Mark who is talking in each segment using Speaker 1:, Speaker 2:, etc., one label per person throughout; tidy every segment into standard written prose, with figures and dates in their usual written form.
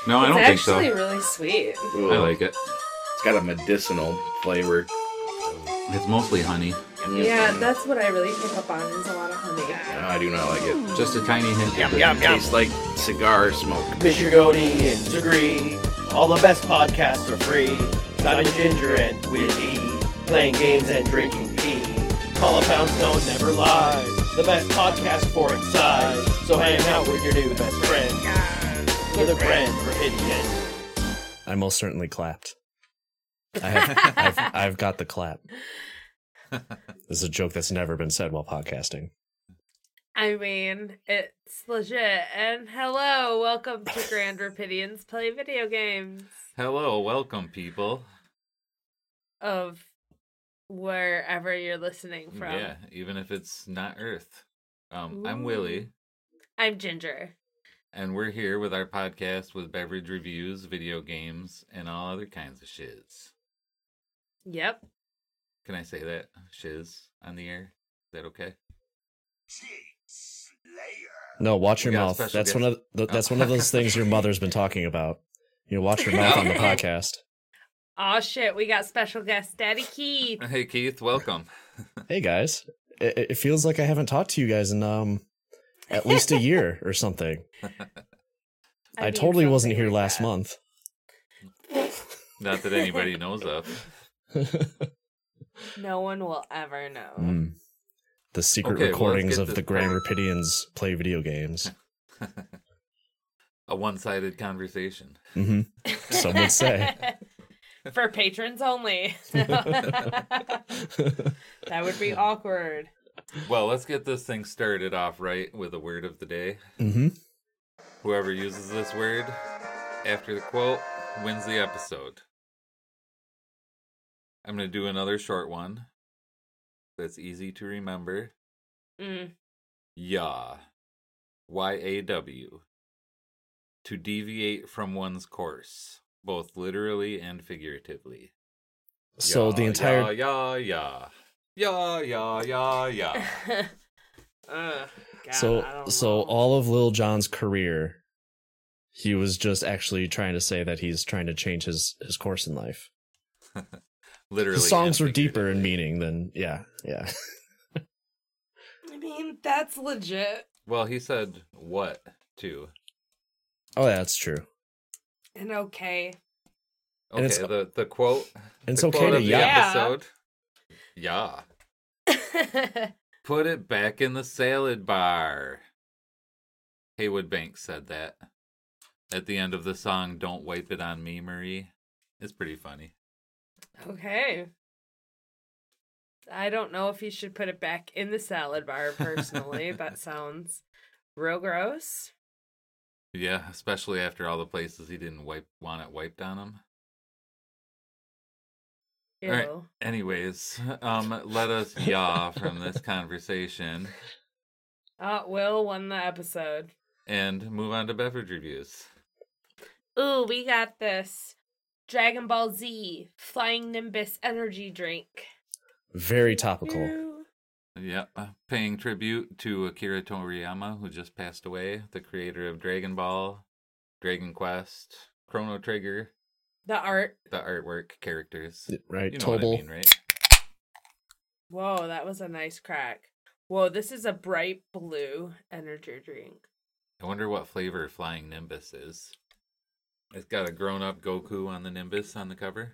Speaker 1: No, I don't think so.
Speaker 2: It's actually really sweet.
Speaker 1: I like it.
Speaker 3: It's got a medicinal flavor.
Speaker 1: It's mostly honey.
Speaker 2: Yeah, that's what I really pick up on is a lot of honey.
Speaker 3: No, I do not like it.
Speaker 1: Just a tiny hint.
Speaker 3: Yum,
Speaker 1: of
Speaker 3: yum,
Speaker 1: it.
Speaker 3: yum. Tastes like cigar smoke.
Speaker 4: Mr. Goody and Degree. All the best podcasts are free. Simon Ginger and Witty. Playing games and drinking tea. Call a Poundstone never lies. The best podcast for its size. So hang out with your new best friend. With a friend for Indian.
Speaker 5: I most certainly clapped. I've got the clap. This is a joke that's never been said while podcasting.
Speaker 2: I mean, it's legit. And hello, welcome to Grand Rapidians Play Video Games.
Speaker 1: Hello, welcome, people.
Speaker 2: Of wherever you're listening from.
Speaker 1: Yeah, even if it's not Earth. I'm Willie.
Speaker 2: I'm Ginger.
Speaker 1: And we're here with our podcast with beverage reviews, video games, and all other kinds of shiz.
Speaker 2: Yep.
Speaker 1: Can I say that? Shiz on the air? Is that okay?
Speaker 5: No, watch your
Speaker 1: We got a
Speaker 5: mouth.
Speaker 1: special
Speaker 5: That's
Speaker 1: guest.
Speaker 5: one of those things your mother's been talking about. You watch your mouth on the podcast.
Speaker 2: Aw, shit, we got special guest Daddy Keith.
Speaker 1: Hey, Keith, welcome.
Speaker 5: Hey guys, it feels like I haven't talked to you guys in at least a year or something. I
Speaker 2: mean,
Speaker 5: totally wasn't
Speaker 2: something
Speaker 5: here
Speaker 2: like
Speaker 5: last
Speaker 2: that.
Speaker 5: month.
Speaker 1: Not that anybody knows of.
Speaker 2: No one will ever know.
Speaker 5: The secret
Speaker 1: Okay, well, let's
Speaker 5: recordings
Speaker 1: get
Speaker 5: of
Speaker 1: this
Speaker 5: the Grand
Speaker 1: part.
Speaker 5: Rapidians play video games.
Speaker 1: A one-sided conversation.
Speaker 5: Some would say.
Speaker 2: For patrons only. That would be awkward.
Speaker 1: Well, let's get this thing started off right with a word of the day. Whoever uses this word after the quote wins the episode. I'm going to do another short one that's easy to remember. Yaw. Y-A-W. To deviate from one's course, both literally and figuratively.
Speaker 5: So the entire
Speaker 1: Yeah.
Speaker 2: God,
Speaker 5: so
Speaker 2: I don't
Speaker 5: so
Speaker 2: know.
Speaker 5: all of Lil Jon's career, he was just actually trying to say that he's trying to change his course in life.
Speaker 1: Literally.
Speaker 5: The songs
Speaker 1: and
Speaker 5: were deeper in
Speaker 1: figuratively.
Speaker 5: meaning than yeah.
Speaker 2: I mean, that's legit.
Speaker 1: Well, he said what, too.
Speaker 5: Oh, yeah, that's true.
Speaker 2: And okay.
Speaker 5: And
Speaker 1: Okay, the quote.
Speaker 5: It's
Speaker 1: the
Speaker 5: okay
Speaker 1: quote
Speaker 5: to
Speaker 1: of the
Speaker 5: yeah.
Speaker 1: episode. Yeah. Put it back in the salad bar. Haywood Banks said that at the end of the song, Don't Wipe It on Me, Marie. It's pretty funny.
Speaker 2: Okay. I don't know if you should put it back in the salad bar, personally. That sounds real gross.
Speaker 1: Yeah, especially after all the places he didn't want it wiped on him.
Speaker 2: Ew.
Speaker 1: All right. Anyways, let us yaw from this conversation
Speaker 2: Will won the episode.
Speaker 1: and move on to beverage reviews.
Speaker 2: Ooh, we got this Dragon Ball Z Flying Nimbus energy drink.
Speaker 5: Very topical.
Speaker 2: Ew.
Speaker 1: Yep, paying tribute to Akira Toriyama, who just passed away, the creator of Dragon Ball, Dragon Quest, Chrono Trigger,
Speaker 2: The art.
Speaker 1: the artwork, characters.
Speaker 5: Right,
Speaker 1: You know what I
Speaker 5: Tobal.
Speaker 1: mean, right?
Speaker 2: Whoa, that was a nice crack. Whoa, this is a bright blue energy drink.
Speaker 1: I wonder what flavor Flying Nimbus is. It's got a grown-up Goku on the Nimbus on the cover.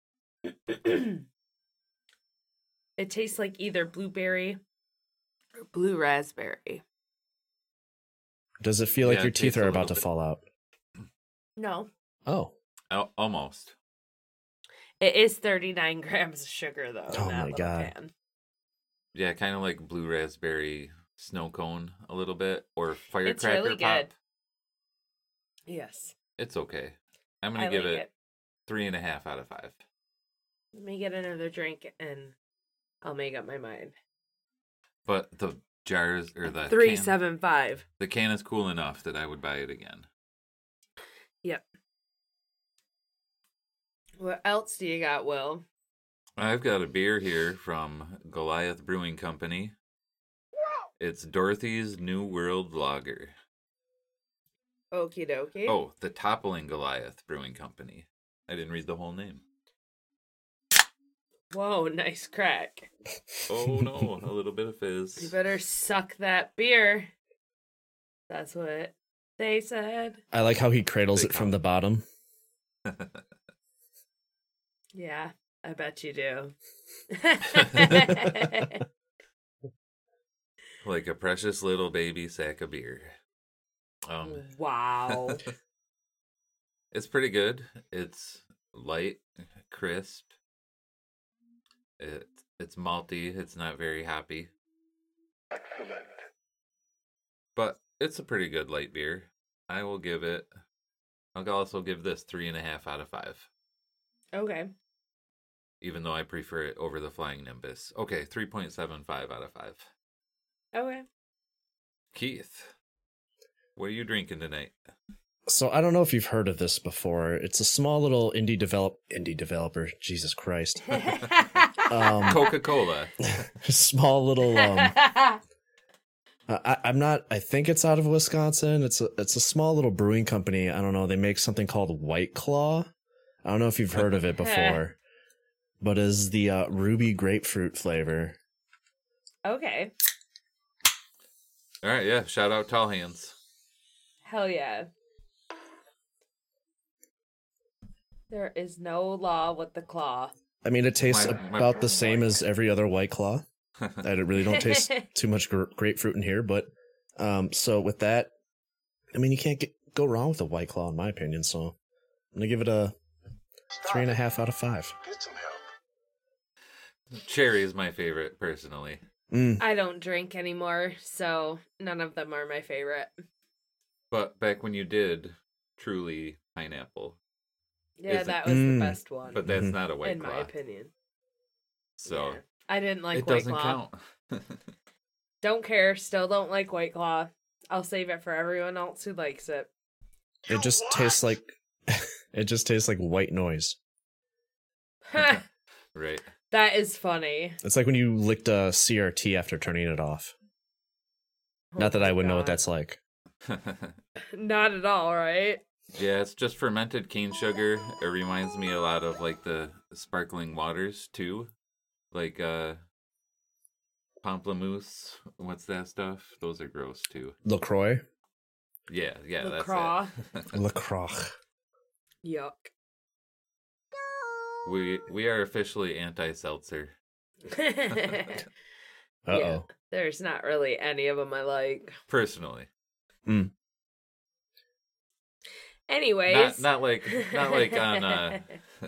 Speaker 2: It tastes like either blueberry or blue raspberry.
Speaker 5: Does it feel like
Speaker 1: Yeah,
Speaker 5: your
Speaker 1: it
Speaker 5: teeth
Speaker 1: tastes
Speaker 5: are
Speaker 1: a
Speaker 5: about
Speaker 1: little
Speaker 5: to
Speaker 1: bit.
Speaker 5: fall out?
Speaker 2: No.
Speaker 5: Oh.
Speaker 1: Almost.
Speaker 2: It is 39 grams of sugar, though.
Speaker 5: Oh
Speaker 2: in that
Speaker 5: my
Speaker 2: little
Speaker 5: God.
Speaker 2: can.
Speaker 1: Yeah, kind of like blue raspberry snow cone a little bit, or
Speaker 2: It's
Speaker 1: firecracker
Speaker 2: really
Speaker 1: pop.
Speaker 2: good. Yes.
Speaker 1: It's okay. I'm
Speaker 2: I
Speaker 1: gonna give
Speaker 2: like
Speaker 1: it 3.5 out of 5.
Speaker 2: Let me get another drink and I'll make up my mind.
Speaker 1: But the jars or the
Speaker 2: 375.
Speaker 1: the can is cool enough that I would buy it again.
Speaker 2: Yep. What else do you got, Will?
Speaker 1: I've got a beer here from Goliath Brewing Company. It's Dorothy's New World Lager.
Speaker 2: Okie dokie.
Speaker 1: Oh, the Toppling Goliath Brewing Company. I didn't read the whole name.
Speaker 2: Whoa, nice crack.
Speaker 1: Oh no, a little bit of
Speaker 2: You
Speaker 1: fizz.
Speaker 2: better suck that beer. That's what they said.
Speaker 5: I like how he cradles
Speaker 1: They
Speaker 5: it from the bottom.
Speaker 2: Yeah, I bet you do.
Speaker 1: Like a precious little baby sack of beer.
Speaker 2: Wow.
Speaker 1: It's pretty good. It's light, crisp. It's malty. It's not very hoppy.
Speaker 6: Excellent.
Speaker 1: But it's a pretty good light beer. I will give it. I'll also give this 3.5 out of 5.
Speaker 2: Okay.
Speaker 1: Even though I prefer it over the Flying Nimbus. Okay, 3.75 out of 5.
Speaker 2: Okay.
Speaker 1: Keith, what are you drinking tonight?
Speaker 5: So I don't know if you've heard of this before. It's a small little indie developer. Jesus Christ.
Speaker 1: Coca-Cola.
Speaker 5: Small little I'm not. I think it's out of Wisconsin. It's a small little brewing company. I don't know. They make something called White Claw. I don't know if you've heard of it before, but is the ruby grapefruit flavor.
Speaker 2: Okay.
Speaker 1: All right, yeah. Shout out Tall Hands.
Speaker 2: Hell yeah. There is no law with the claw.
Speaker 5: I mean, it tastes
Speaker 1: My-
Speaker 5: about the same as every other White Claw. I really don't taste too much grapefruit in here, but so with that, I mean, you can't go wrong with a White Claw in my opinion. So I'm gonna give it a 3.5 out of 5.
Speaker 6: Get some help.
Speaker 1: Cherry is my favorite, personally.
Speaker 2: I don't drink anymore, so none of them are my favorite.
Speaker 1: But back when you did, truly pineapple.
Speaker 2: Yeah,
Speaker 1: Is
Speaker 2: that
Speaker 1: it-
Speaker 2: was the best one,
Speaker 1: But that's
Speaker 5: Mhm.
Speaker 1: not a White
Speaker 2: in my
Speaker 1: Claw.
Speaker 2: opinion.
Speaker 1: So
Speaker 2: Yeah. I didn't like
Speaker 1: it
Speaker 2: White
Speaker 1: doesn't
Speaker 2: Claw.
Speaker 1: count.
Speaker 2: Don't care. Still don't like White Claw. I'll save it for everyone else who likes it.
Speaker 5: It just tastes like white noise.
Speaker 1: Right.
Speaker 2: That is funny.
Speaker 5: It's like when you licked a CRT after turning it off. Not that I would know what that's like.
Speaker 2: Not at all, right?
Speaker 1: Yeah, it's just fermented cane sugar. It reminds me a lot of like the sparkling waters too. Like pamplemousse. What's that stuff? Those are gross too.
Speaker 5: LaCroix?
Speaker 1: Yeah,
Speaker 2: LaCroix.
Speaker 1: that's
Speaker 5: LaCroix.
Speaker 2: Yuck.
Speaker 1: it. We are officially anti-seltzer.
Speaker 5: Uh-oh.
Speaker 2: Yeah, there's not really any of them I like.
Speaker 1: Personally.
Speaker 2: Anyways.
Speaker 1: Not like on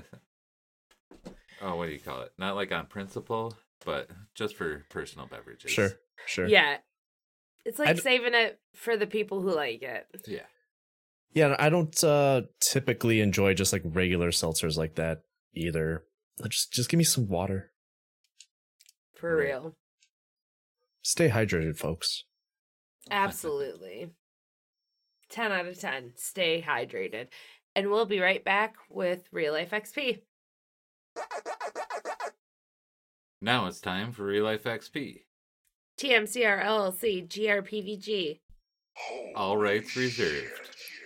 Speaker 1: oh, what do you call it? Not like on principle, but just for personal beverages.
Speaker 5: Sure.
Speaker 2: Yeah. It's like
Speaker 5: I'd-
Speaker 2: saving it for the people who like it.
Speaker 1: Yeah.
Speaker 5: Yeah, I don't typically enjoy just like regular seltzers like that either. Just give me some water.
Speaker 2: For
Speaker 1: Right.
Speaker 2: real.
Speaker 5: Stay hydrated, folks.
Speaker 2: Absolutely. 10 out of 10. Stay hydrated. And we'll be right back with Real Life XP.
Speaker 1: Now it's time for Real Life XP.
Speaker 2: TMCR LLC GRPVG.
Speaker 1: All rights reserved.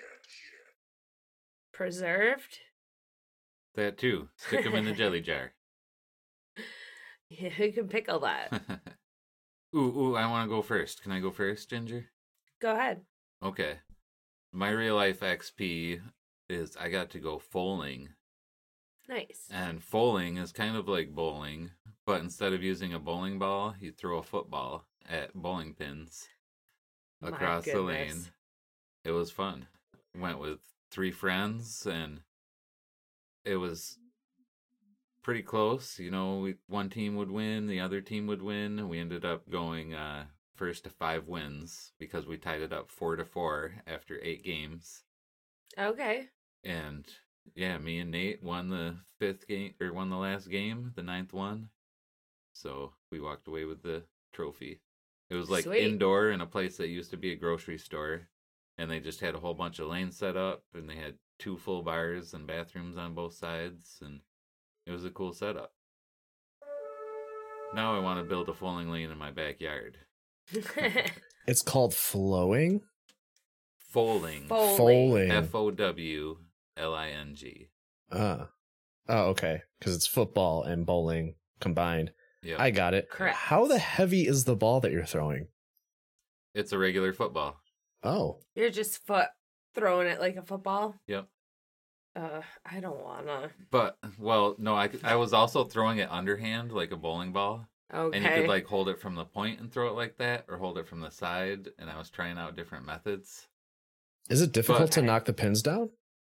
Speaker 2: Preserved?
Speaker 1: That too. Stick them in the jelly jar.
Speaker 2: Yeah, who can pickle that?
Speaker 1: Ooh, I want to go first. Can I go first, Ginger?
Speaker 2: Go ahead.
Speaker 1: Okay. My real life XP is I got to go foaling.
Speaker 2: Nice.
Speaker 1: And foaling is kind of like bowling, but instead of using a bowling ball, you throw a football at bowling pins
Speaker 2: My
Speaker 1: across the lane.
Speaker 2: goodness.
Speaker 1: It was fun. Went with 3 friends and it was pretty close. You know, one team would win, the other team would win. We ended up going first to 5 wins because we tied it up 4-4 after 8 games.
Speaker 2: Okay.
Speaker 1: And yeah, me and Nate won the 5th game, or won the last game, the 9th one. So we walked away with the trophy. It was like
Speaker 2: Sweet.
Speaker 1: indoor in a place that used to be a grocery store. And they just had a whole bunch of lanes set up, and they had 2 full bars and bathrooms on both sides, and it was a cool setup. Now I want to build a foaling lane in my backyard.
Speaker 5: It's called flowing.
Speaker 1: Fowling.
Speaker 5: Fowling.
Speaker 1: Fowling.
Speaker 5: Oh, okay. Because it's football and bowling combined.
Speaker 1: Yep.
Speaker 5: I got it.
Speaker 2: Correct.
Speaker 5: How the heavy is the ball that you're throwing?
Speaker 1: It's a regular football.
Speaker 5: Oh.
Speaker 2: You're just throwing it like a football?
Speaker 1: Yep.
Speaker 2: I don't wanna.
Speaker 1: But, well, no, I was also throwing it underhand like a bowling ball.
Speaker 2: Okay.
Speaker 1: And you could like hold it from the point and throw it like that, or hold it from the side. And I was trying out different methods.
Speaker 5: Is it difficult to
Speaker 2: Okay.
Speaker 5: knock the pins down?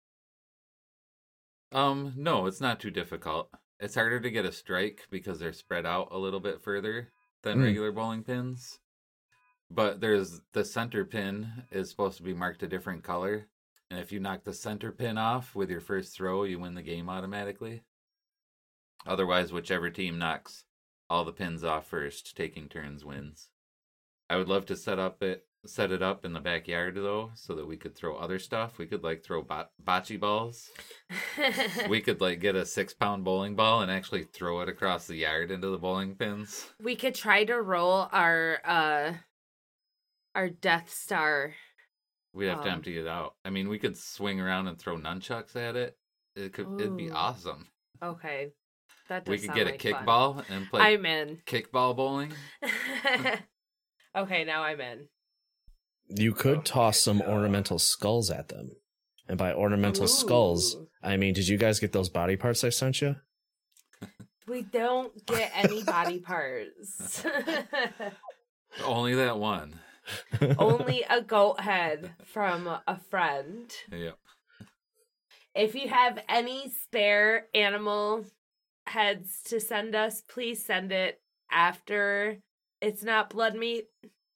Speaker 1: No, it's not too difficult. It's harder to get a strike because they're spread out a little bit further than regular bowling pins. But there's the center pin is supposed to be marked a different color. And if you knock the center pin off with your first throw, you win the game automatically. Otherwise, whichever team knocks all the pins off first, taking turns wins. I would love to set it up in the backyard though, so that we could throw other stuff. We could like throw bocce balls. We could like get a 6-pound bowling ball and actually throw it across the yard into the bowling pins.
Speaker 2: We could try to roll our Death Star.
Speaker 1: We'd have to empty it out. I mean, we could swing around and throw nunchucks at it. It'd be
Speaker 2: Ooh.
Speaker 1: awesome.
Speaker 2: Okay. That does
Speaker 1: We could
Speaker 2: sound
Speaker 1: get a
Speaker 2: like fun.
Speaker 1: kickball and play
Speaker 2: I'm in.
Speaker 1: kickball bowling.
Speaker 2: Okay, now I'm in.
Speaker 5: You could toss some
Speaker 6: no.
Speaker 5: ornamental skulls at them. And by ornamental skulls,
Speaker 2: Ooh.
Speaker 5: I mean, did you guys get those body parts I sent you?
Speaker 2: We don't get any body parts.
Speaker 1: Only that one.
Speaker 2: Only a goat head from a friend.
Speaker 1: Yep.
Speaker 2: If you have any spare animal heads to send us, please send it after it's not blood meat.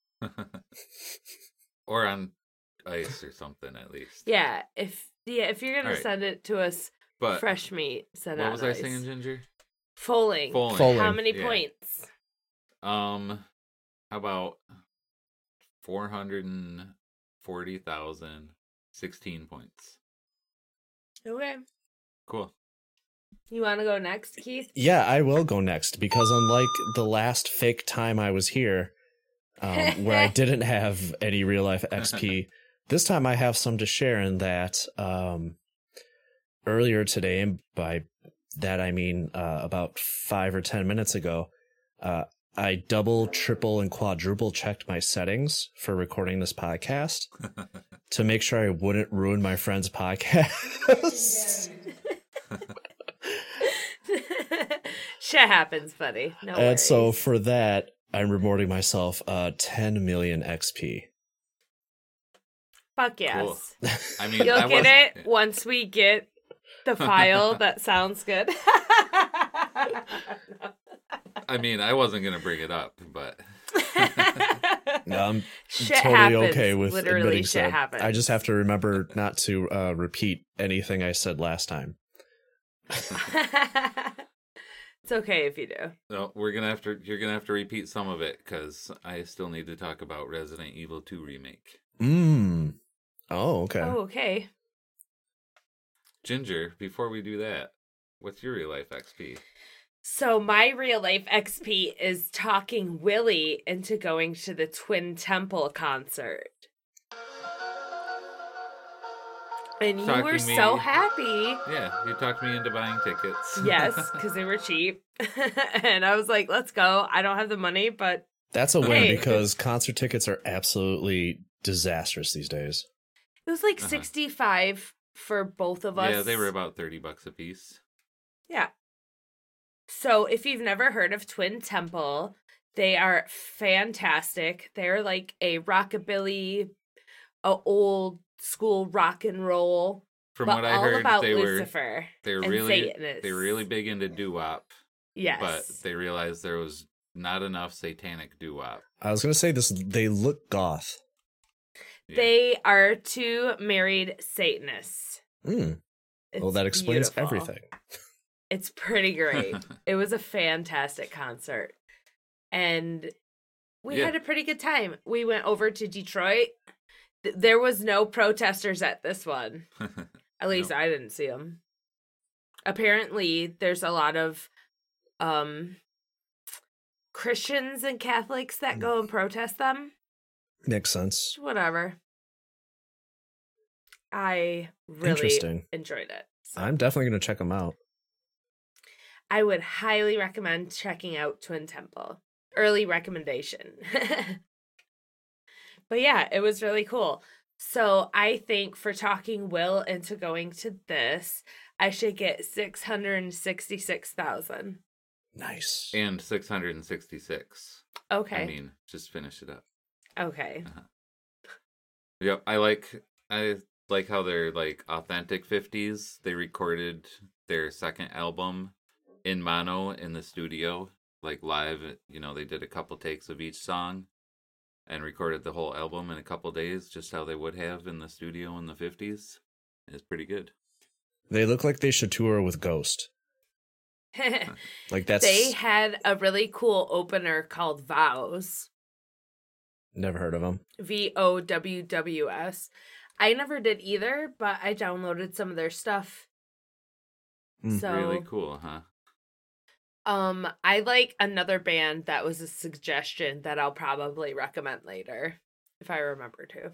Speaker 1: Or on ice or something at least.
Speaker 2: Yeah, if you're gonna
Speaker 1: Alright.
Speaker 2: send it to us
Speaker 1: But
Speaker 2: fresh meat, send it
Speaker 1: what
Speaker 2: on
Speaker 1: was I
Speaker 2: ice.
Speaker 1: saying, Ginger?
Speaker 2: Foaling.
Speaker 5: Foaling.
Speaker 2: How many
Speaker 1: Yeah.
Speaker 2: points?
Speaker 1: How about 440,016 points?
Speaker 2: Okay.
Speaker 1: Cool.
Speaker 2: You want to go next, Keith?
Speaker 5: Yeah, I will go next because unlike the last fake time I was here, where I didn't have any real life XP, this time I have some to share in that earlier today, and by that I mean about 5 or 10 minutes ago, I double, triple, and quadruple checked my settings for recording this podcast to make sure I wouldn't ruin my friend's podcast.
Speaker 2: Shit happens, buddy. No
Speaker 5: And
Speaker 2: worries.
Speaker 5: so for that, I'm rewarding myself 10 million XP.
Speaker 2: Fuck yes.
Speaker 1: Cool. I mean,
Speaker 2: You'll
Speaker 1: I
Speaker 2: get
Speaker 1: wasn't-
Speaker 2: it once we get the file that sounds good.
Speaker 1: I mean, I wasn't gonna bring it up, but
Speaker 5: No, I'm
Speaker 2: Shit
Speaker 5: totally
Speaker 2: happens.
Speaker 5: okay with
Speaker 2: Literally
Speaker 5: admitting
Speaker 2: shit
Speaker 5: so.
Speaker 2: happens.
Speaker 5: I just have to remember not to repeat anything I said last time.
Speaker 2: It's okay if you do.
Speaker 1: no, you're gonna have to repeat some of it because I still need to talk about Resident Evil 2 remake.
Speaker 5: Oh, okay.
Speaker 2: Oh, okay.
Speaker 1: Ginger, before we do that, what's your real life XP?
Speaker 2: So my real life XP is talking Willie into going to the Twin Temple concert. And you were
Speaker 1: Talking
Speaker 2: so
Speaker 1: me-
Speaker 2: happy.
Speaker 1: Yeah, you talked me into buying tickets.
Speaker 2: Yes, because they were cheap. And I was like, let's go. I don't have the money, but
Speaker 5: That's a win
Speaker 2: Hey.
Speaker 5: because concert tickets are absolutely disastrous these days.
Speaker 2: it was like
Speaker 1: Uh-huh.
Speaker 2: 65 for both of us.
Speaker 1: Yeah, they were about $30 a piece.
Speaker 2: Yeah. So if you've never heard of Twin Temple, they are fantastic. They're like a rockabilly, a old school rock and roll,
Speaker 1: From
Speaker 2: but
Speaker 1: what I
Speaker 2: all
Speaker 1: heard,
Speaker 2: about
Speaker 1: they were
Speaker 2: Lucifer. and
Speaker 1: really
Speaker 2: Satanists.
Speaker 1: they were really big into doo-wop,
Speaker 2: Yes.
Speaker 1: but they realized there was not enough satanic doo-wop.
Speaker 5: I was going to say this, they look goth.
Speaker 1: Yeah.
Speaker 2: They are two married Satanists.
Speaker 5: Well,
Speaker 2: It's
Speaker 5: that explains
Speaker 2: beautiful.
Speaker 5: everything.
Speaker 2: It's pretty great. It was a fantastic concert. And we
Speaker 1: Yeah.
Speaker 2: had a pretty good time. We went over to Detroit. There was no protesters at this one. At least I didn't see them. Apparently, there's a lot of Christians and Catholics that go and protest them.
Speaker 5: Makes sense.
Speaker 2: Whatever. I really
Speaker 5: Interesting.
Speaker 2: enjoyed it. So
Speaker 5: I'm definitely going to check them out.
Speaker 2: I would highly recommend checking out Twin Temple. Early recommendation. But yeah, it was really cool. So I think for talking Will into going to this, I should get 666,000.
Speaker 5: Nice.
Speaker 1: And 666.
Speaker 2: Okay.
Speaker 1: I mean, just finish it up.
Speaker 2: Okay.
Speaker 1: Yep, I like how they're like authentic 50s. They recorded their second album in mono in the studio, like live. You know, they did a couple takes of each song and recorded the whole album in a couple days, just how they would have in the studio in the 50s. It's pretty good.
Speaker 5: They look like they should tour with Ghost. Like that's
Speaker 2: They had a really cool opener called Vows.
Speaker 5: never heard of them.
Speaker 2: VOWWS. I never did either, but I downloaded some of their stuff.
Speaker 5: Mm.
Speaker 2: So
Speaker 1: Really cool, huh?
Speaker 2: I like another band that was a suggestion that I'll probably recommend later if I remember to.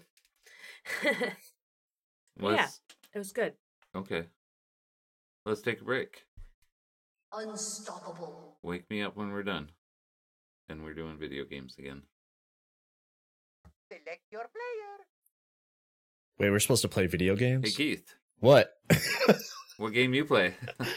Speaker 2: Yeah, it was good.
Speaker 1: Okay. Let's take a break.
Speaker 7: Unstoppable.
Speaker 1: Wake me up when we're done. And we're doing video games again.
Speaker 7: Select your player.
Speaker 5: Wait, we're supposed to play video games?
Speaker 1: Hey, Keith,
Speaker 5: What?
Speaker 1: what game you play?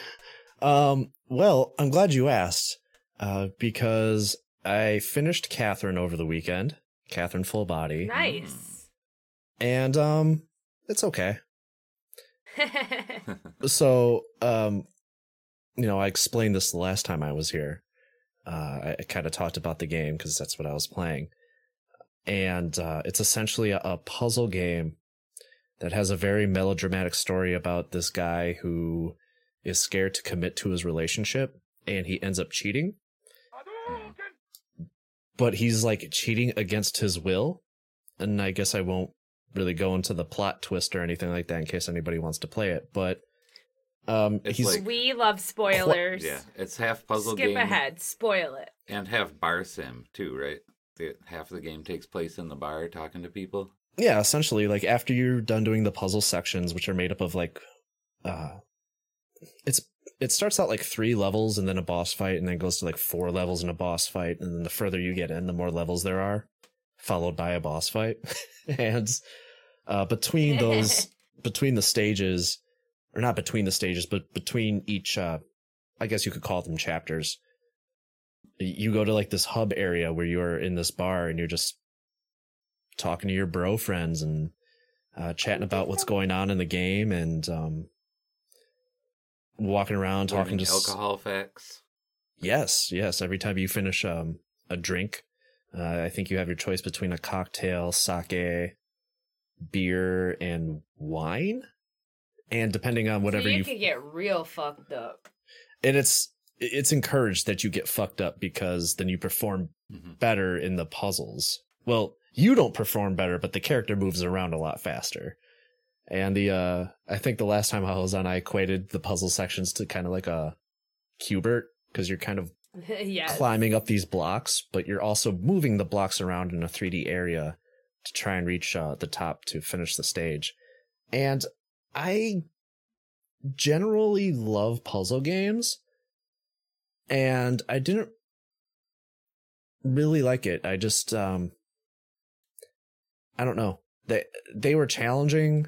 Speaker 5: Well, I'm glad you asked, because I finished Catherine over the weekend. Catherine Full Body.
Speaker 2: Nice.
Speaker 5: And, it's okay. So, you know, I explained this the last time I was here. I kind of talked about the game because that's what I was playing. And it's essentially a puzzle game that has a very melodramatic story about this guy who is scared to commit to his relationship, and he ends up cheating. But he's like cheating against his will. And I guess I won't really go into the plot twist or anything like that in case anybody wants to play it. But
Speaker 1: It's
Speaker 5: he's
Speaker 1: like-
Speaker 2: We love spoilers.
Speaker 1: Yeah, it's half puzzle
Speaker 2: Skip
Speaker 1: game
Speaker 2: ahead. Spoil it.
Speaker 1: and half bar sim too, right? Half of the game takes place in the bar talking to people.
Speaker 5: yeah, essentially like after you're done doing the puzzle sections, which are made up of like it starts out like 3 levels and then a boss fight, and then goes to like 4 levels and a boss fight, and then the further you get in, the more levels there are, followed by a boss fight. And between the stages, or not between the stages, but between each I guess you could call them chapters, you go to like this hub area where you're in this bar and you're just talking to your bro friends and chatting about what's going on in the game, and walking around talking
Speaker 1: Learning
Speaker 5: to
Speaker 1: alcohol facts.
Speaker 5: Yes. Every time you finish a drink, I think you have your choice between a cocktail, sake, beer, and wine. And depending on whatever
Speaker 2: so you
Speaker 5: you
Speaker 2: could get real fucked up.
Speaker 5: and it's encouraged that you get fucked up because then you perform better in the puzzles. Well, you don't perform better, but the character moves around a lot faster. And I think the last time I was on, I equated the puzzle sections to kind of like a Q*bert, because you're kind of
Speaker 2: Yes.
Speaker 5: climbing up these blocks, but you're also moving the blocks around in a 3D area to try and reach the top to finish the stage. And I generally love puzzle games, and I didn't really like it. I just I don't know. They were challenging.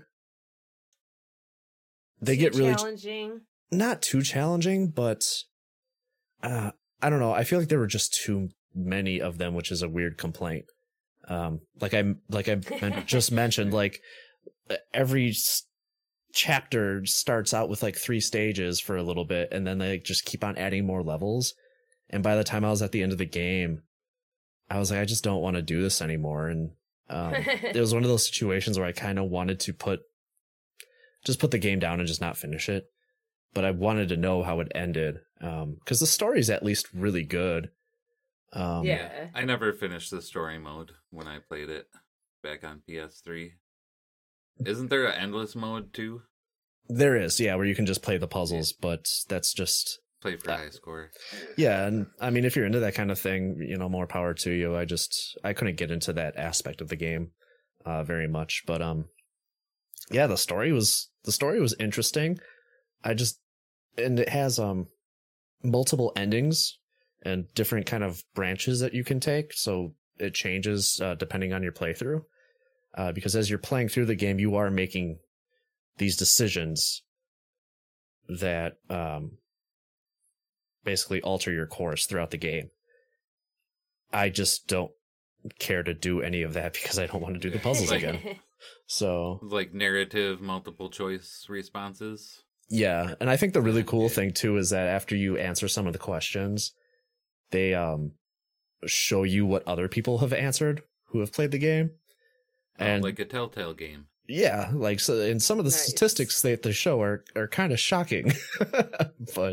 Speaker 5: They get really
Speaker 2: challenging.
Speaker 5: not too challenging, but I don't know. I feel like there were just too many of them, which is a weird complaint. Like I just mentioned, like every chapter starts out with like 3 stages for a little bit, and then they just keep on adding more levels. And by the time I was at the end of the game, I was like, I just don't want to do this anymore. And it was one of those situations where I kind of wanted to put the game down and just not finish it. But I wanted to know how it ended, because the story's at least really good.
Speaker 2: Yeah.
Speaker 1: I never finished the story mode when I played it back on PS3. Isn't there an endless mode too?
Speaker 5: There is, yeah, where you can just play the puzzles, but that's just...
Speaker 1: Play for high score.
Speaker 5: Yeah, and I mean, if you're into that kind of thing, you know, more power to you. I couldn't get into that aspect of the game very much, but yeah, the story was interesting. And it has multiple endings and different kind of branches that you can take, so it changes depending on your playthrough. Because as you're playing through the game, you are making these decisions that basically alter your course throughout the game. I just don't care to do any of that because I don't want to do the puzzles again. So,
Speaker 1: like narrative multiple choice responses.
Speaker 5: yeah, and I think the really cool thing too is that after you answer some of the questions, they show you what other people have answered who have played the game. And
Speaker 1: Like a Telltale game.
Speaker 5: yeah, like, so, and some of the
Speaker 2: Nice.
Speaker 5: statistics that they show are kind of shocking. But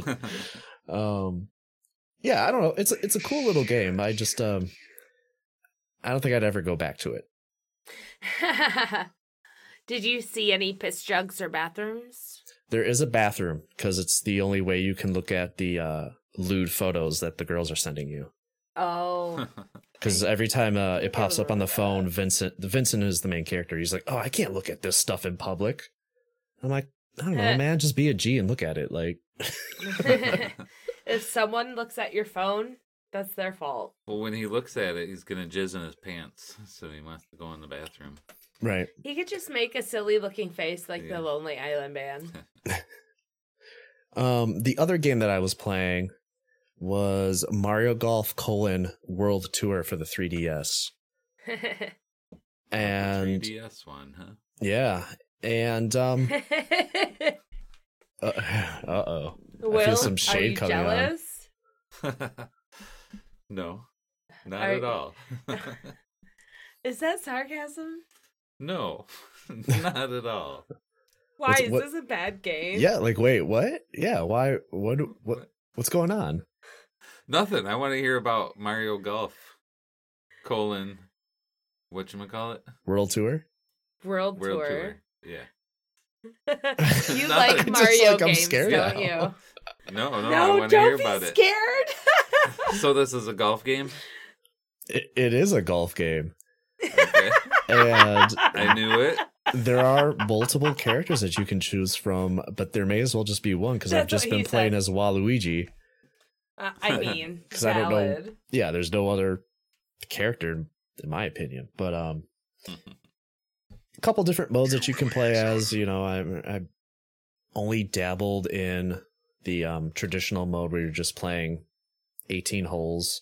Speaker 5: yeah, I don't know. It's a cool little game. I just I don't think I'd ever go back to it.
Speaker 2: Did you see any piss jugs or bathrooms?
Speaker 5: There is a bathroom because it's the only way you can look at the lewd photos that the girls are sending you.
Speaker 2: Oh,
Speaker 5: Because every time it pops up on the
Speaker 2: remember
Speaker 5: phone, Vincent is the main character. He's like, "Oh, I can't look at this stuff in public." I'm like, "I don't know, man. Just be a G and look at it." Like,
Speaker 2: if someone looks at your phone, that's their fault.
Speaker 1: Well, when he looks at it, he's gonna jizz in his pants, so he wants to go in the bathroom.
Speaker 5: right?
Speaker 2: He could just make a silly looking face like
Speaker 1: Yeah.
Speaker 2: the Lonely Island Band.
Speaker 5: The other game that I was playing was Mario Golf World Tour for the 3DS, and
Speaker 1: 3DS one, huh?
Speaker 5: yeah, and uh-oh.
Speaker 2: Will,
Speaker 5: some
Speaker 2: are
Speaker 5: shade
Speaker 2: you
Speaker 5: coming on.
Speaker 2: jealous?
Speaker 1: No, not
Speaker 2: Are-
Speaker 1: at all.
Speaker 2: Is that sarcasm?
Speaker 1: No, not at all.
Speaker 2: Why
Speaker 5: What's-
Speaker 2: is
Speaker 5: what-
Speaker 2: this a bad game?
Speaker 5: Yeah, like, wait, what? Yeah, why? What's going on?
Speaker 1: Nothing. I want to hear about Mario Golf. Whatchamacallit?
Speaker 5: World Tour?
Speaker 2: World
Speaker 1: World
Speaker 2: Tour.
Speaker 1: Tour. Yeah.
Speaker 2: You
Speaker 1: Nothing.
Speaker 2: like
Speaker 1: It's
Speaker 2: Mario
Speaker 5: like I'm
Speaker 2: games,
Speaker 5: scared
Speaker 2: don't
Speaker 5: now.
Speaker 2: you?
Speaker 1: No, I
Speaker 2: No,
Speaker 1: want to hear
Speaker 2: don't be
Speaker 1: about it.
Speaker 2: scared.
Speaker 1: So this is a golf game?
Speaker 5: It is a golf game,
Speaker 1: Okay.
Speaker 5: and
Speaker 1: I knew it.
Speaker 5: there are multiple characters that you can choose from, but there may as well just be one because I've
Speaker 2: That's
Speaker 5: just
Speaker 2: what
Speaker 5: been
Speaker 2: he
Speaker 5: playing
Speaker 2: said.
Speaker 5: as Waluigi.
Speaker 2: I mean,
Speaker 5: 'Cause I don't know.
Speaker 2: valid.
Speaker 5: Yeah, there's no other character in my opinion, but a couple different modes that you can play as. You know, I only dabbled in the traditional mode where you're just playing 18 holes.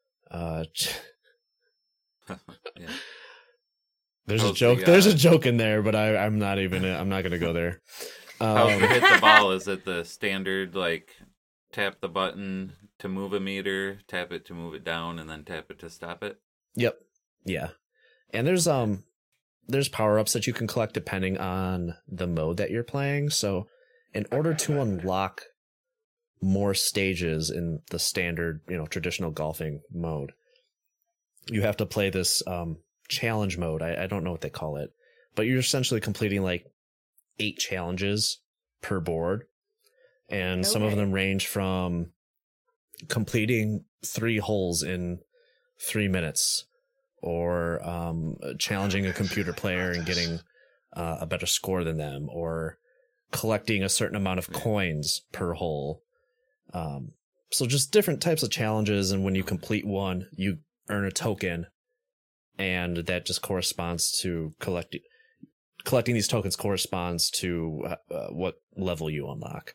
Speaker 1: Yeah.
Speaker 5: There's a
Speaker 1: How's
Speaker 5: joke.
Speaker 1: the,
Speaker 5: There's a joke in there, but I'm not gonna go there.
Speaker 1: How to hit the ball? Is it the standard, like, tap the button to move a meter, tap it to move it down, and then tap it to stop it?
Speaker 5: Yep. Yeah. And there's power-ups that you can collect depending on the mode that you're playing. So in order to unlock more stages in the standard, traditional golfing mode, you have to play this challenge mode. I don't know what they call it, but you're essentially completing like 8 challenges per board. And some of
Speaker 2: Okay.
Speaker 5: them range from completing 3 holes in 3 minutes, or challenging a computer player and getting a better score than them, or collecting a certain amount of coins per hole. So just different types of challenges, and when you complete one, you earn a token, and that just corresponds to collecting these tokens corresponds to what level you unlock.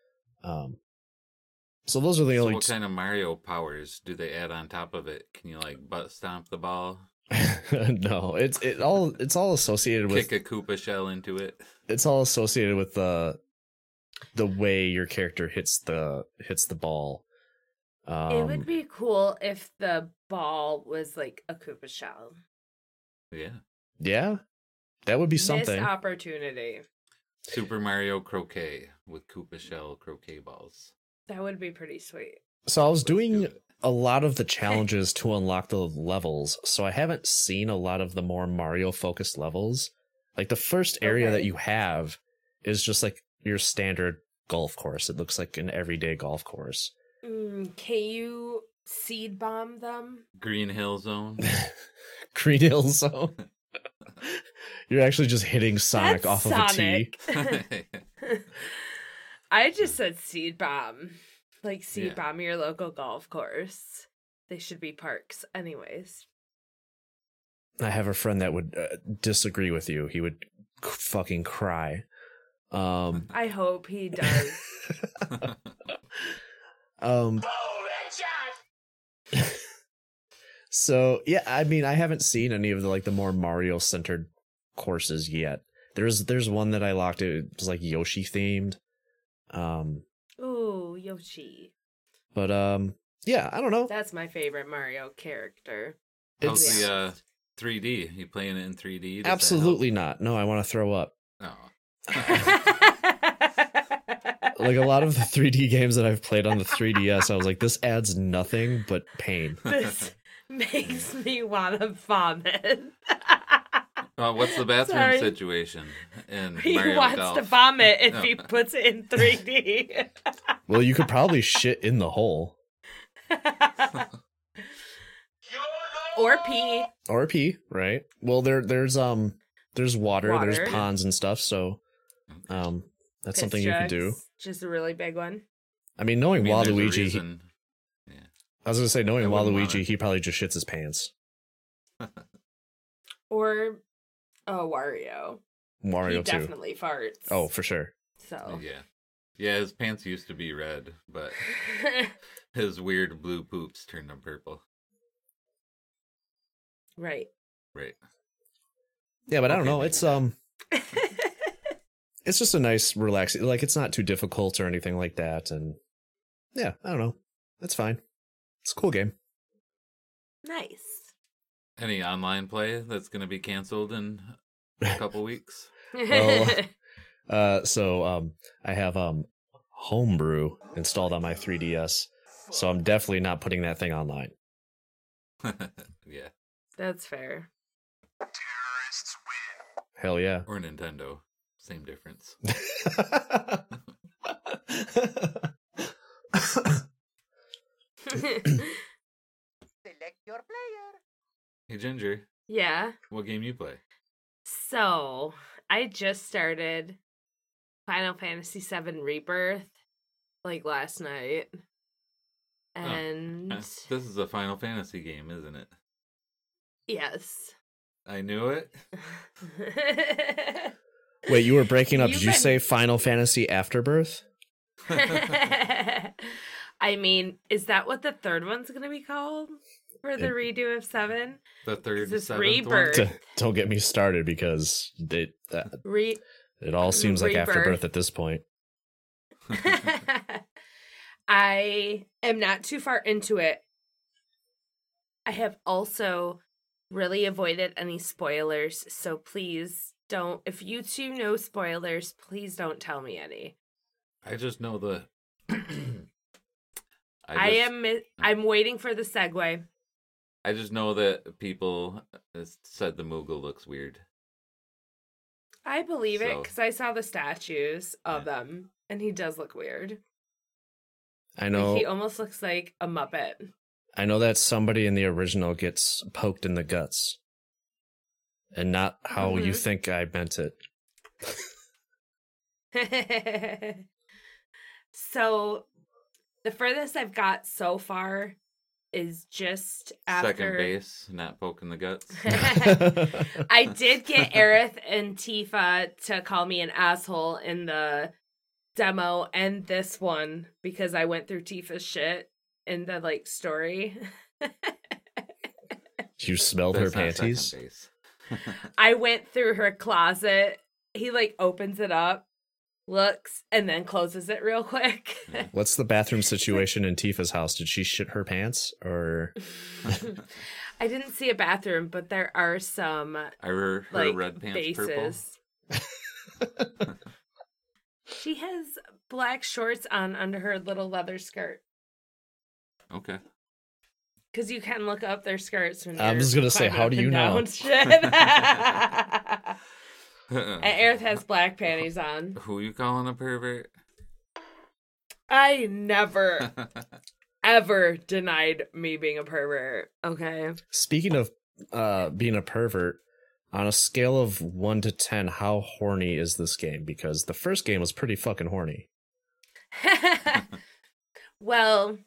Speaker 5: So those are the
Speaker 1: So
Speaker 5: only
Speaker 1: what kind of Mario powers do they add on top of it? Can you, like, butt stomp the ball?
Speaker 5: No, it's all associated with
Speaker 1: Kick a Koopa shell into it?
Speaker 5: it's all associated with the way your character hits the ball.
Speaker 2: It would be cool if the ball was like a Koopa shell.
Speaker 1: Yeah.
Speaker 5: Yeah, that would be something.
Speaker 2: Missed opportunity.
Speaker 1: Super Mario Croquet with Koopa shell croquet balls.
Speaker 2: That would be pretty sweet.
Speaker 5: So I was
Speaker 1: Let's do
Speaker 5: doing
Speaker 1: it.
Speaker 5: a lot of the challenges to unlock the levels, so I haven't seen a lot of the more Mario focused levels. Like the first area that
Speaker 2: Okay.
Speaker 5: you have is just like your standard golf course. It looks like an everyday golf course.
Speaker 2: Can you seed bomb them?
Speaker 1: Green Hill Zone.
Speaker 5: Green Hill Zone. You're actually just hitting Sonic
Speaker 2: That's
Speaker 5: off of a tee.
Speaker 2: Sonic. I just said seed bomb. Like seed
Speaker 1: Yeah.
Speaker 2: bomb your local golf course. They should be parks anyways.
Speaker 5: I have a friend that would disagree with you. He would fucking cry.
Speaker 2: I hope he does.
Speaker 5: So yeah, I mean, I haven't seen any of the more Mario centered courses yet. There's one that I locked. It was like Yoshi themed.
Speaker 2: Ooh, Yoshi.
Speaker 5: But yeah, I don't know.
Speaker 2: That's my favorite Mario character.
Speaker 1: How's
Speaker 5: It's
Speaker 1: the 3D? You playing it in 3D? Does that
Speaker 5: absolutely not. No, I want to throw up.
Speaker 1: help?
Speaker 5: Like a lot of the 3D games that I've played on the 3DS, I was like, this adds nothing but pain.
Speaker 2: This makes me want to vomit.
Speaker 1: What's the bathroom
Speaker 2: Sorry.
Speaker 1: situation in
Speaker 2: He
Speaker 1: Mario
Speaker 2: wants
Speaker 1: Golf?
Speaker 2: to vomit if
Speaker 1: No.
Speaker 2: he puts it in 3D.
Speaker 5: Well, you could probably shit in the hole
Speaker 2: Or pee.
Speaker 5: or pee, right? Well, there's water, there's
Speaker 2: Water.
Speaker 5: ponds and stuff, so that's something you can do.
Speaker 2: Just a really big one.
Speaker 5: I mean, knowing
Speaker 1: there's a
Speaker 5: Waluigi,
Speaker 1: reason-
Speaker 5: I was gonna say knowing
Speaker 1: I wouldn't want
Speaker 5: Waluigi,
Speaker 1: it.
Speaker 5: he probably just shits his pants.
Speaker 2: Or Wario.
Speaker 5: Mario
Speaker 2: he
Speaker 5: too.
Speaker 2: definitely farts.
Speaker 5: Oh, for sure.
Speaker 2: So.
Speaker 1: Yeah, his pants used to be red, but his weird blue poops turned them purple.
Speaker 2: Right.
Speaker 1: Right.
Speaker 5: Yeah, but I don't
Speaker 1: Okay,
Speaker 5: know.
Speaker 1: maybe.
Speaker 5: It's just a nice, relaxing. Like it's not too difficult or anything like that, and yeah, I don't know. That's fine. It's a cool game.
Speaker 2: Nice.
Speaker 1: Any online play that's going to be canceled in a couple weeks?
Speaker 5: So I have Homebrew installed on my 3DS, so I'm definitely not putting that thing online.
Speaker 1: Yeah.
Speaker 2: That's fair.
Speaker 5: Hell yeah.
Speaker 1: Or Nintendo. Same difference. Hey, Ginger,
Speaker 2: Yeah.
Speaker 1: what game you play?
Speaker 2: So I just started Final Fantasy VII Rebirth like last night. And
Speaker 1: This is a Final Fantasy game, isn't it?
Speaker 2: yes.
Speaker 1: I knew it.
Speaker 5: Wait, you were breaking up.
Speaker 2: You've
Speaker 5: Did you
Speaker 2: been-
Speaker 5: say Final Fantasy Afterbirth?
Speaker 2: I mean, is that what the third one's going to be called for the redo of 7?
Speaker 1: The third,
Speaker 2: This
Speaker 1: seventh
Speaker 2: Rebirth.
Speaker 1: one?
Speaker 5: Don't get me started because it all seems like
Speaker 2: Rebirth.
Speaker 5: Afterbirth at this point.
Speaker 2: I am not too far into it. I have also really avoided any spoilers, so please don't. If you two know spoilers, please don't tell me any.
Speaker 1: I just know the.
Speaker 2: I'm waiting for the segue.
Speaker 1: I just know that people said the Moogle looks weird.
Speaker 2: I believe it
Speaker 1: So-
Speaker 2: because I saw the statues of them, and he does look weird.
Speaker 5: I
Speaker 2: Like,
Speaker 5: know.
Speaker 2: he almost looks like a Muppet.
Speaker 5: I know that somebody in the original gets poked in the guts, and not how you
Speaker 2: Mhm.
Speaker 5: think I meant it.
Speaker 2: So, the furthest I've got so far is just after.
Speaker 1: Second base, not poking the guts.
Speaker 2: I did get Aerith and Tifa to call me an asshole in the demo and this one because I went through Tifa's shit in the story.
Speaker 5: You smelled her
Speaker 1: That's not second
Speaker 5: panties.
Speaker 1: base.
Speaker 2: I went through her closet. He opens it up, looks, and then closes it real quick.
Speaker 5: What's the bathroom situation in Tifa's house? Did she shit her pants or?
Speaker 2: I didn't see a bathroom, but there are some
Speaker 1: Her red pants
Speaker 2: bases. She has black shorts on under her little leather skirt.
Speaker 1: purple. Okay.
Speaker 2: Because you can look up their skirts. When
Speaker 5: I was
Speaker 2: you're
Speaker 5: gonna say,
Speaker 2: climbing
Speaker 5: how
Speaker 2: up
Speaker 5: do
Speaker 2: and
Speaker 5: you know?
Speaker 2: down shit. And Aerith has black panties on.
Speaker 1: Who you calling a pervert?
Speaker 2: I never, ever denied me being a pervert. Okay.
Speaker 5: Speaking of being a pervert, On a scale of 1 to 10, how horny is this game? Because the first game was pretty fucking horny.
Speaker 2: Well,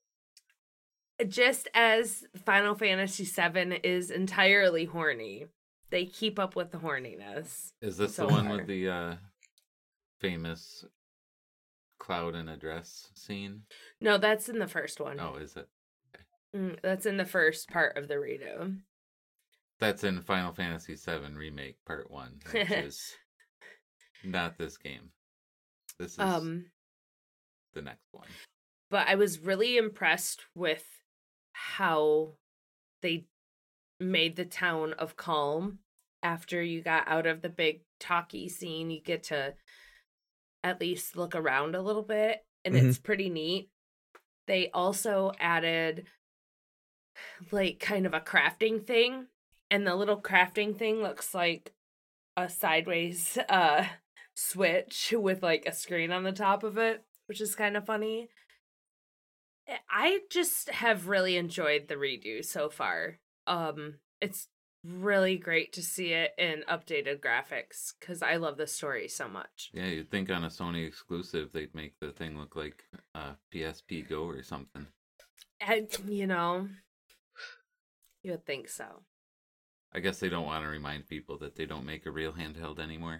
Speaker 2: just as Final Fantasy VII is entirely horny, they keep up with the horniness.
Speaker 1: Is this
Speaker 2: So
Speaker 1: the one
Speaker 2: far.
Speaker 1: with the famous cloud in a dress scene?
Speaker 2: No, that's in the first one.
Speaker 1: Oh, is it?
Speaker 2: That's in the first part of the redo.
Speaker 1: That's in Final Fantasy VII Remake Part 1, which is not this game. This is the next one.
Speaker 2: But I was really impressed with how they made the town of Calm. After you got out of the big talkie scene, you get to at least look around a little bit, and it's pretty neat. They also added like kind of a crafting thing, and the little crafting thing looks like a sideways switch with like a screen on the top of it, which is kind of funny. I just have really enjoyed the redo so far. It's really great to see it in updated graphics because I love the story so much.
Speaker 1: Yeah, you'd think on a Sony exclusive they'd make the thing look like PSP Go or something.
Speaker 2: And, you would think so.
Speaker 1: I guess they don't want to remind people that they don't make a real handheld anymore.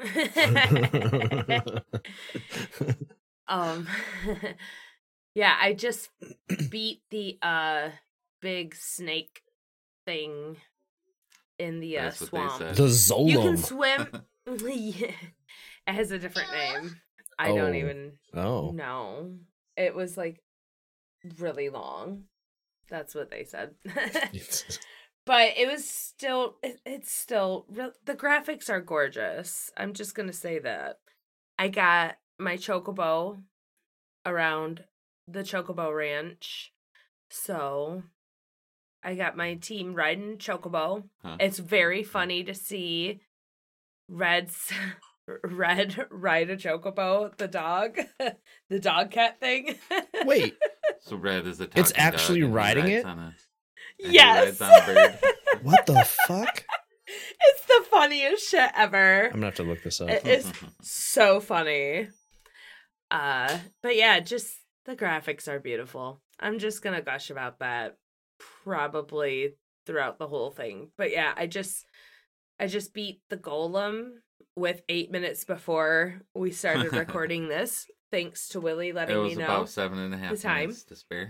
Speaker 2: Yeah, I just beat the big snake thing in the
Speaker 1: That's what
Speaker 2: swamp.
Speaker 1: they said.
Speaker 5: The
Speaker 2: You can
Speaker 5: Zolom.
Speaker 2: swim. Yeah. It has a different name. I don't even
Speaker 5: Oh.
Speaker 2: know. It was like really long. That's what they said. But it was still, it's still, the graphics are gorgeous. I'm just going to say that. I got my Chocobo around the Chocobo Ranch. So I got my team riding Chocobo.
Speaker 1: Huh.
Speaker 2: It's very funny to see Red ride a Chocobo, the dog, the dog cat thing.
Speaker 5: Wait,
Speaker 1: So Red is a
Speaker 5: It's
Speaker 1: talking
Speaker 5: actually
Speaker 1: dog and he
Speaker 5: riding
Speaker 1: rides
Speaker 5: it?
Speaker 1: on a- and he
Speaker 2: Yes.
Speaker 1: rides on a bird.
Speaker 5: what the fuck?
Speaker 2: It's the funniest shit ever.
Speaker 5: I'm gonna have to look this up.
Speaker 2: It is so funny. But yeah, just the graphics are beautiful. I'm just gonna gush about that probably throughout the whole thing. But yeah, I just beat the golem with 8 minutes before we started recording this, thanks to Willie
Speaker 1: It
Speaker 2: letting
Speaker 1: was
Speaker 2: me know.
Speaker 1: about 7.5
Speaker 2: the time.
Speaker 1: minutes to spare.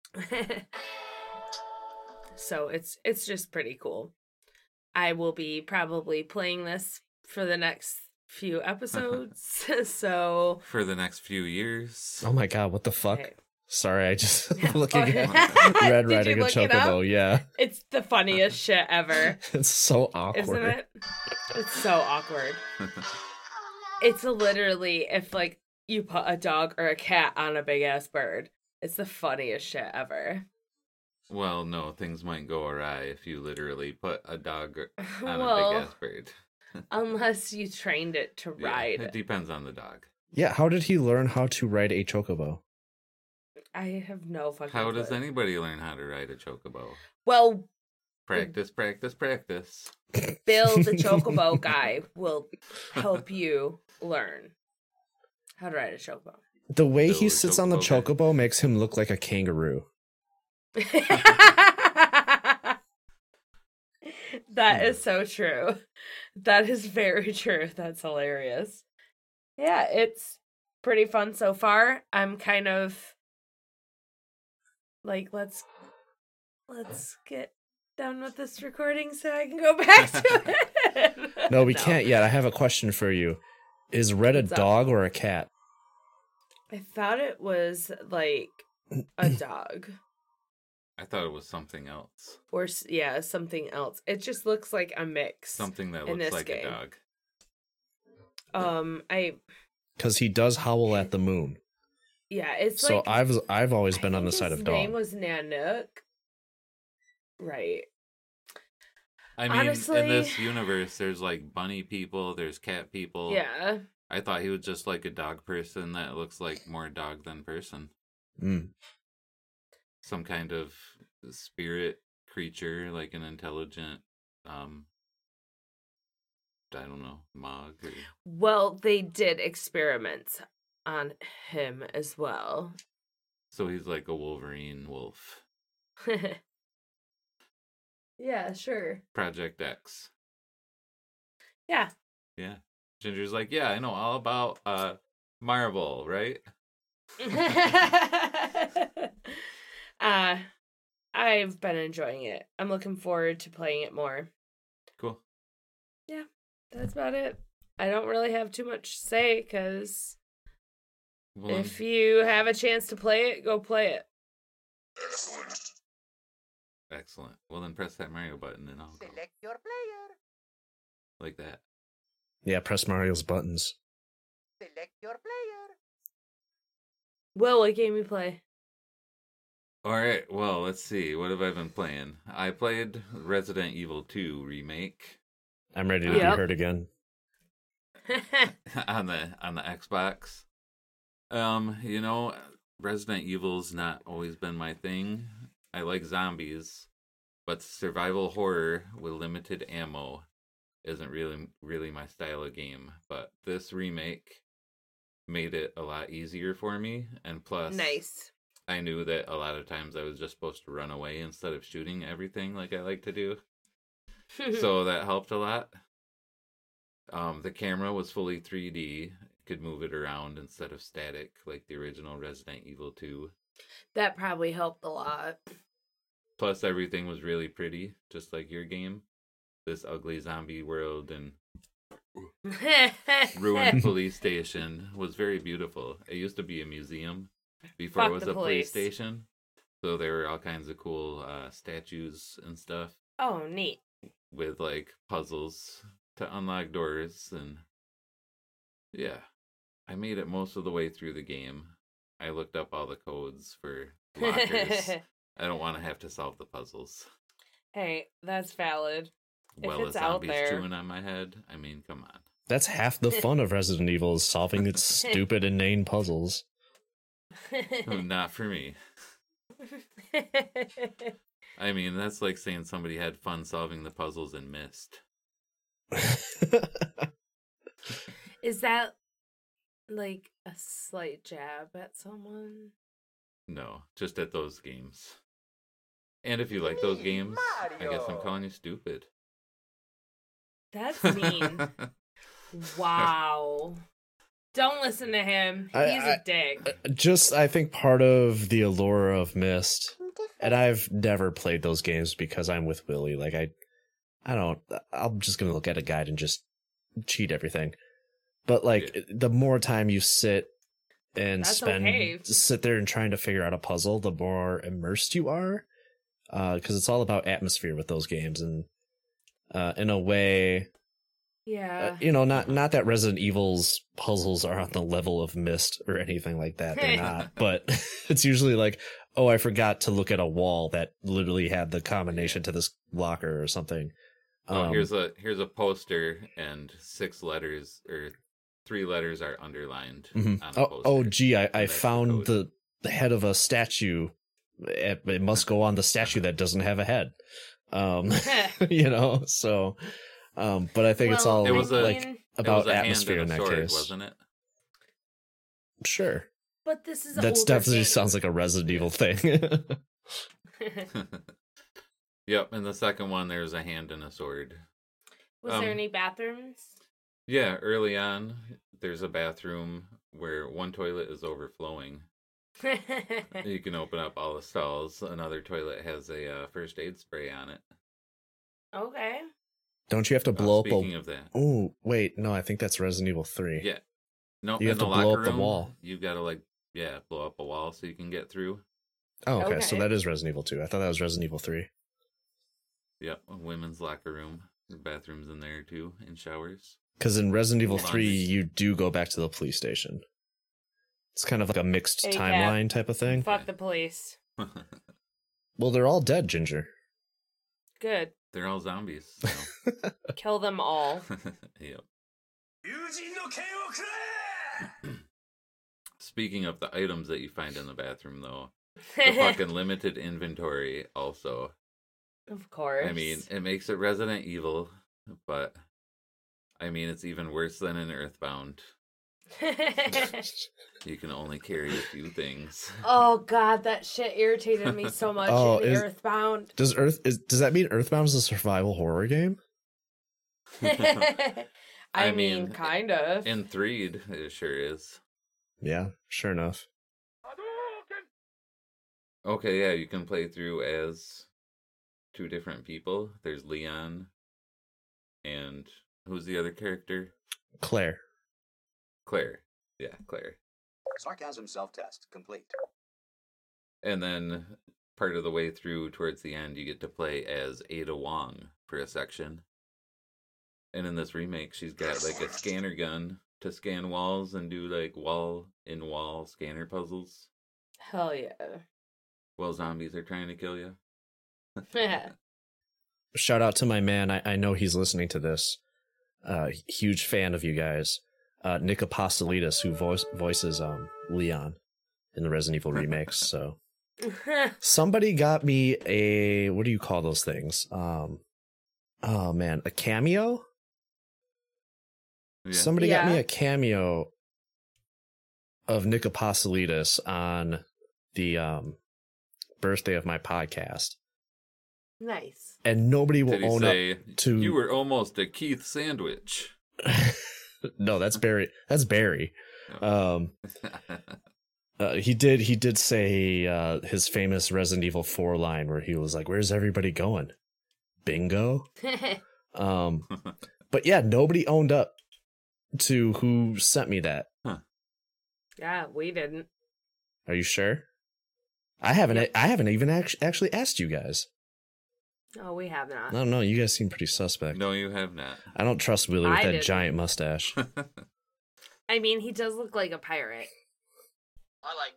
Speaker 2: So it's just pretty cool. I will be probably playing this for the next few episodes. So
Speaker 1: For the next few years.
Speaker 5: Oh my god, what the fuck?
Speaker 2: okay.
Speaker 5: Sorry, I just looking at
Speaker 2: Did
Speaker 5: Red
Speaker 2: you
Speaker 5: riding a
Speaker 2: look it up?
Speaker 5: chocobo. Yeah,
Speaker 2: It's the funniest shit ever,
Speaker 5: it's so awkward.
Speaker 2: isn't it? It's so awkward. It's literally if like you put a dog or a cat on a big ass bird. It's the funniest shit ever.
Speaker 1: Well, no, things might go awry if you literally put a dog on a
Speaker 2: Well,
Speaker 1: big ass bird.
Speaker 2: unless you trained it to
Speaker 1: Yeah,
Speaker 2: ride.
Speaker 1: it depends on the dog.
Speaker 5: Yeah, how did he learn how to ride a chocobo?
Speaker 2: I have no fucking
Speaker 1: How does
Speaker 2: clue.
Speaker 1: anybody learn how to ride a chocobo?
Speaker 2: Well,
Speaker 1: Practice, practice, practice.
Speaker 2: Bill, the chocobo guy, will help you learn how to ride a chocobo.
Speaker 5: The way
Speaker 1: Bill
Speaker 5: he
Speaker 1: the
Speaker 5: sits on the
Speaker 1: chocobo guy.
Speaker 5: chocobo makes him look like a kangaroo.
Speaker 2: That is so true. That is very true. That's hilarious. Yeah, it's pretty fun so far. I'm kind of like, let's get done with this recording so I can go back to it.
Speaker 5: No, we can't yet. I have a question for you. Is Red a
Speaker 2: What's up?
Speaker 5: dog or a cat?
Speaker 2: I thought it was like a dog
Speaker 1: I thought it was something else.
Speaker 2: or yeah, something else. It just looks like a mix.
Speaker 1: Something that
Speaker 2: In
Speaker 1: looks
Speaker 2: this
Speaker 1: like
Speaker 2: game.
Speaker 1: a dog.
Speaker 5: Because he does howl at the moon.
Speaker 2: It's
Speaker 5: So
Speaker 2: like
Speaker 5: I've always been
Speaker 2: I
Speaker 5: on the
Speaker 2: think
Speaker 5: side
Speaker 2: his
Speaker 5: of
Speaker 2: name
Speaker 5: dog.
Speaker 2: was Nanook. Right.
Speaker 1: I mean,
Speaker 2: Honestly-
Speaker 1: in this universe, there's like bunny people, there's cat people.
Speaker 2: Yeah.
Speaker 1: I thought he was just like a dog person that looks like more dog than person.
Speaker 5: Mm.
Speaker 1: Some kind of spirit creature, like an intelligent I don't know, Mog. Or...
Speaker 2: Well, they did experiments on him as well.
Speaker 1: So he's like a Wolverine wolf.
Speaker 2: Yeah, sure.
Speaker 1: Project X.
Speaker 2: Yeah.
Speaker 1: Yeah. Ginger's like, yeah, I know all about Marvel, right?
Speaker 2: I've been enjoying it. I'm looking forward to playing it more.
Speaker 1: Cool.
Speaker 2: Yeah, that's about it. I don't really have too much to say because
Speaker 1: Well,
Speaker 2: if you have a chance to play it, go play it.
Speaker 1: excellent. Well, then press that Mario button and I'll go.
Speaker 7: Select your player.
Speaker 1: Like that.
Speaker 5: Yeah, press Mario's buttons.
Speaker 7: Select your player.
Speaker 2: Will, what game you play?
Speaker 1: All right. Well, let's see. What have I been playing? I played Resident Evil 2 remake
Speaker 5: I'm ready to
Speaker 2: Yep.
Speaker 5: be heard again.
Speaker 1: on the Xbox. Resident Evil's not always been my thing. I like zombies, but survival horror with limited ammo isn't really my style of game. But this remake made it a lot easier for me, and plus,
Speaker 2: Nice.
Speaker 1: I knew that a lot of times I was just supposed to run away instead of shooting everything like I like to do. So that helped a lot. The camera was fully 3D. Could move it around instead of static like the original Resident Evil 2.
Speaker 2: That probably helped a lot.
Speaker 1: Plus everything was really pretty, just like your game. This ugly zombie world and ruined police station was very beautiful. It used to be a museum before
Speaker 2: Fuck
Speaker 1: it was
Speaker 2: the
Speaker 1: a
Speaker 2: police.
Speaker 1: police station. So there were all kinds of cool statues and stuff
Speaker 2: Oh, neat.
Speaker 1: with like puzzles to unlock doors, and yeah, I made it most of the way through the game. I looked up all the codes for lockers. I don't want to have to solve the puzzles.
Speaker 2: Hey, that's valid. If
Speaker 1: Well,
Speaker 2: it's
Speaker 1: a
Speaker 2: out
Speaker 1: zombie's
Speaker 2: there.
Speaker 1: chewing on my head. I mean, come on.
Speaker 5: That's half the fun of Resident Evil, is solving its stupid, inane puzzles.
Speaker 1: Not for me. I mean, that's like saying somebody had fun solving the puzzles in Myst.
Speaker 2: Is that like a slight jab at someone?
Speaker 1: No, just at those games. And if you like those games, I guess I'm
Speaker 7: Mario.
Speaker 1: calling you stupid.
Speaker 2: That's mean. Wow. Don't listen to him. He's a dick.
Speaker 5: I think part of the allure of Myst, and I've never played those games because I'm with Willie. Like, I'm just going to look at a guide and just cheat everything. But, like, the more time you sit and
Speaker 2: That's okay.
Speaker 5: sit there and trying to figure out a puzzle, the more immersed you are. Because it's all about atmosphere with those games. And in a way,
Speaker 2: Yeah.
Speaker 5: not that Resident Evil's puzzles are on the level of Myst or anything like that. They're not. But it's usually like, oh, I forgot to look at a wall that literally had the combination to this locker or something.
Speaker 1: Oh, here's a poster, and 6 letters or 3 letters are underlined
Speaker 5: Mhm.
Speaker 1: on the poster.
Speaker 5: Oh, gee, I
Speaker 1: That's the
Speaker 5: found
Speaker 1: code.
Speaker 5: the head of a statue. It must go on the statue that doesn't have a head. So, but I think it's all
Speaker 1: It was a-
Speaker 5: like
Speaker 1: It
Speaker 5: about
Speaker 1: was a hand
Speaker 5: atmosphere
Speaker 1: and
Speaker 5: in
Speaker 1: a
Speaker 5: that
Speaker 1: sword,
Speaker 5: case.
Speaker 1: wasn't it?
Speaker 5: Sure.
Speaker 2: But this is
Speaker 5: That's
Speaker 2: older
Speaker 5: definitely
Speaker 2: game.
Speaker 5: sounds like a Resident Evil thing.
Speaker 1: Yep, in the second one, there's a hand and a sword.
Speaker 2: Was there
Speaker 1: Um,
Speaker 2: any bathrooms?
Speaker 1: Yeah, early on, there's a bathroom where one toilet is overflowing. You can open up all the stalls. Another toilet has a first aid spray on it.
Speaker 2: Okay.
Speaker 5: Don't you have to blow up
Speaker 1: Speaking
Speaker 5: a...
Speaker 1: of that,
Speaker 5: Oh, wait, no, I think that's Resident Evil 3.
Speaker 1: yeah, no,
Speaker 5: You
Speaker 1: in
Speaker 5: have
Speaker 1: the
Speaker 5: to blow
Speaker 1: locker
Speaker 5: up the
Speaker 1: room,
Speaker 5: wall.
Speaker 1: You gotta blow up a wall so you can get through.
Speaker 5: Oh, okay, so
Speaker 2: Okay.
Speaker 5: that is Resident Evil 2. I thought that was Resident Evil 3.
Speaker 1: Yep, a women's locker room. The bathrooms in there too, and showers.
Speaker 5: Because in Resident Evil
Speaker 1: Hold on.
Speaker 5: 3, you do go back to the police station. It's kind of like a mixed
Speaker 2: Hey, Cap.
Speaker 5: timeline type of thing.
Speaker 2: Fuck the police.
Speaker 5: Well, they're all dead, Ginger.
Speaker 2: Good.
Speaker 1: They're all zombies. So.
Speaker 2: Kill them all.
Speaker 1: Yep. Speaking of the items that you find in the bathroom, though, the fucking limited inventory also.
Speaker 2: Of course.
Speaker 1: I mean, it makes it Resident Evil, but I mean, it's even worse than in Earthbound. You can only carry a few things.
Speaker 2: Oh god, that shit irritated me so much in Earthbound.
Speaker 5: Does that mean Earthbound is a survival horror game?
Speaker 2: I mean, kind of.
Speaker 1: In 3, it sure is.
Speaker 5: Yeah, sure enough.
Speaker 1: Okay, yeah, you can play through as 2 different people. There's Leon, and who's the other character?
Speaker 5: Claire.
Speaker 1: Claire. Yeah, Claire.
Speaker 8: Sarcasm self-test complete.
Speaker 1: And then part of the way through, towards the end, you get to play as Ada Wong for a section. And in this remake, she's got like a scanner gun to scan walls and do like wall-in-wall scanner puzzles.
Speaker 2: Hell yeah.
Speaker 1: While zombies are trying to kill you.
Speaker 5: Shout out to my man. I know he's listening to this. Huge fan of you guys. Nick Apostolides, who voices Leon in the Resident Evil remakes. So somebody got me a, what do you call those things? Oh man, a cameo?
Speaker 1: Yeah.
Speaker 5: Somebody got me a cameo of Nick Apostolides on the birthday of my podcast.
Speaker 2: Nice.
Speaker 5: And nobody will own up to...
Speaker 1: You were almost a Keith sandwich.
Speaker 5: No, that's Barry. That's Barry.
Speaker 1: Oh.
Speaker 5: He did say his famous Resident Evil 4 line where he was like, "Where's everybody going? Bingo." But yeah, nobody owned up to who sent me that.
Speaker 1: Huh.
Speaker 2: Yeah, we didn't.
Speaker 5: Are you sure? I haven't even actually asked you guys.
Speaker 2: Oh, we have not.
Speaker 5: I don't know. You guys seem pretty suspect.
Speaker 1: No, you have not.
Speaker 5: I don't trust Willie with that
Speaker 2: didn't.
Speaker 5: giant mustache.
Speaker 2: I mean, he does look like a pirate.
Speaker 9: I like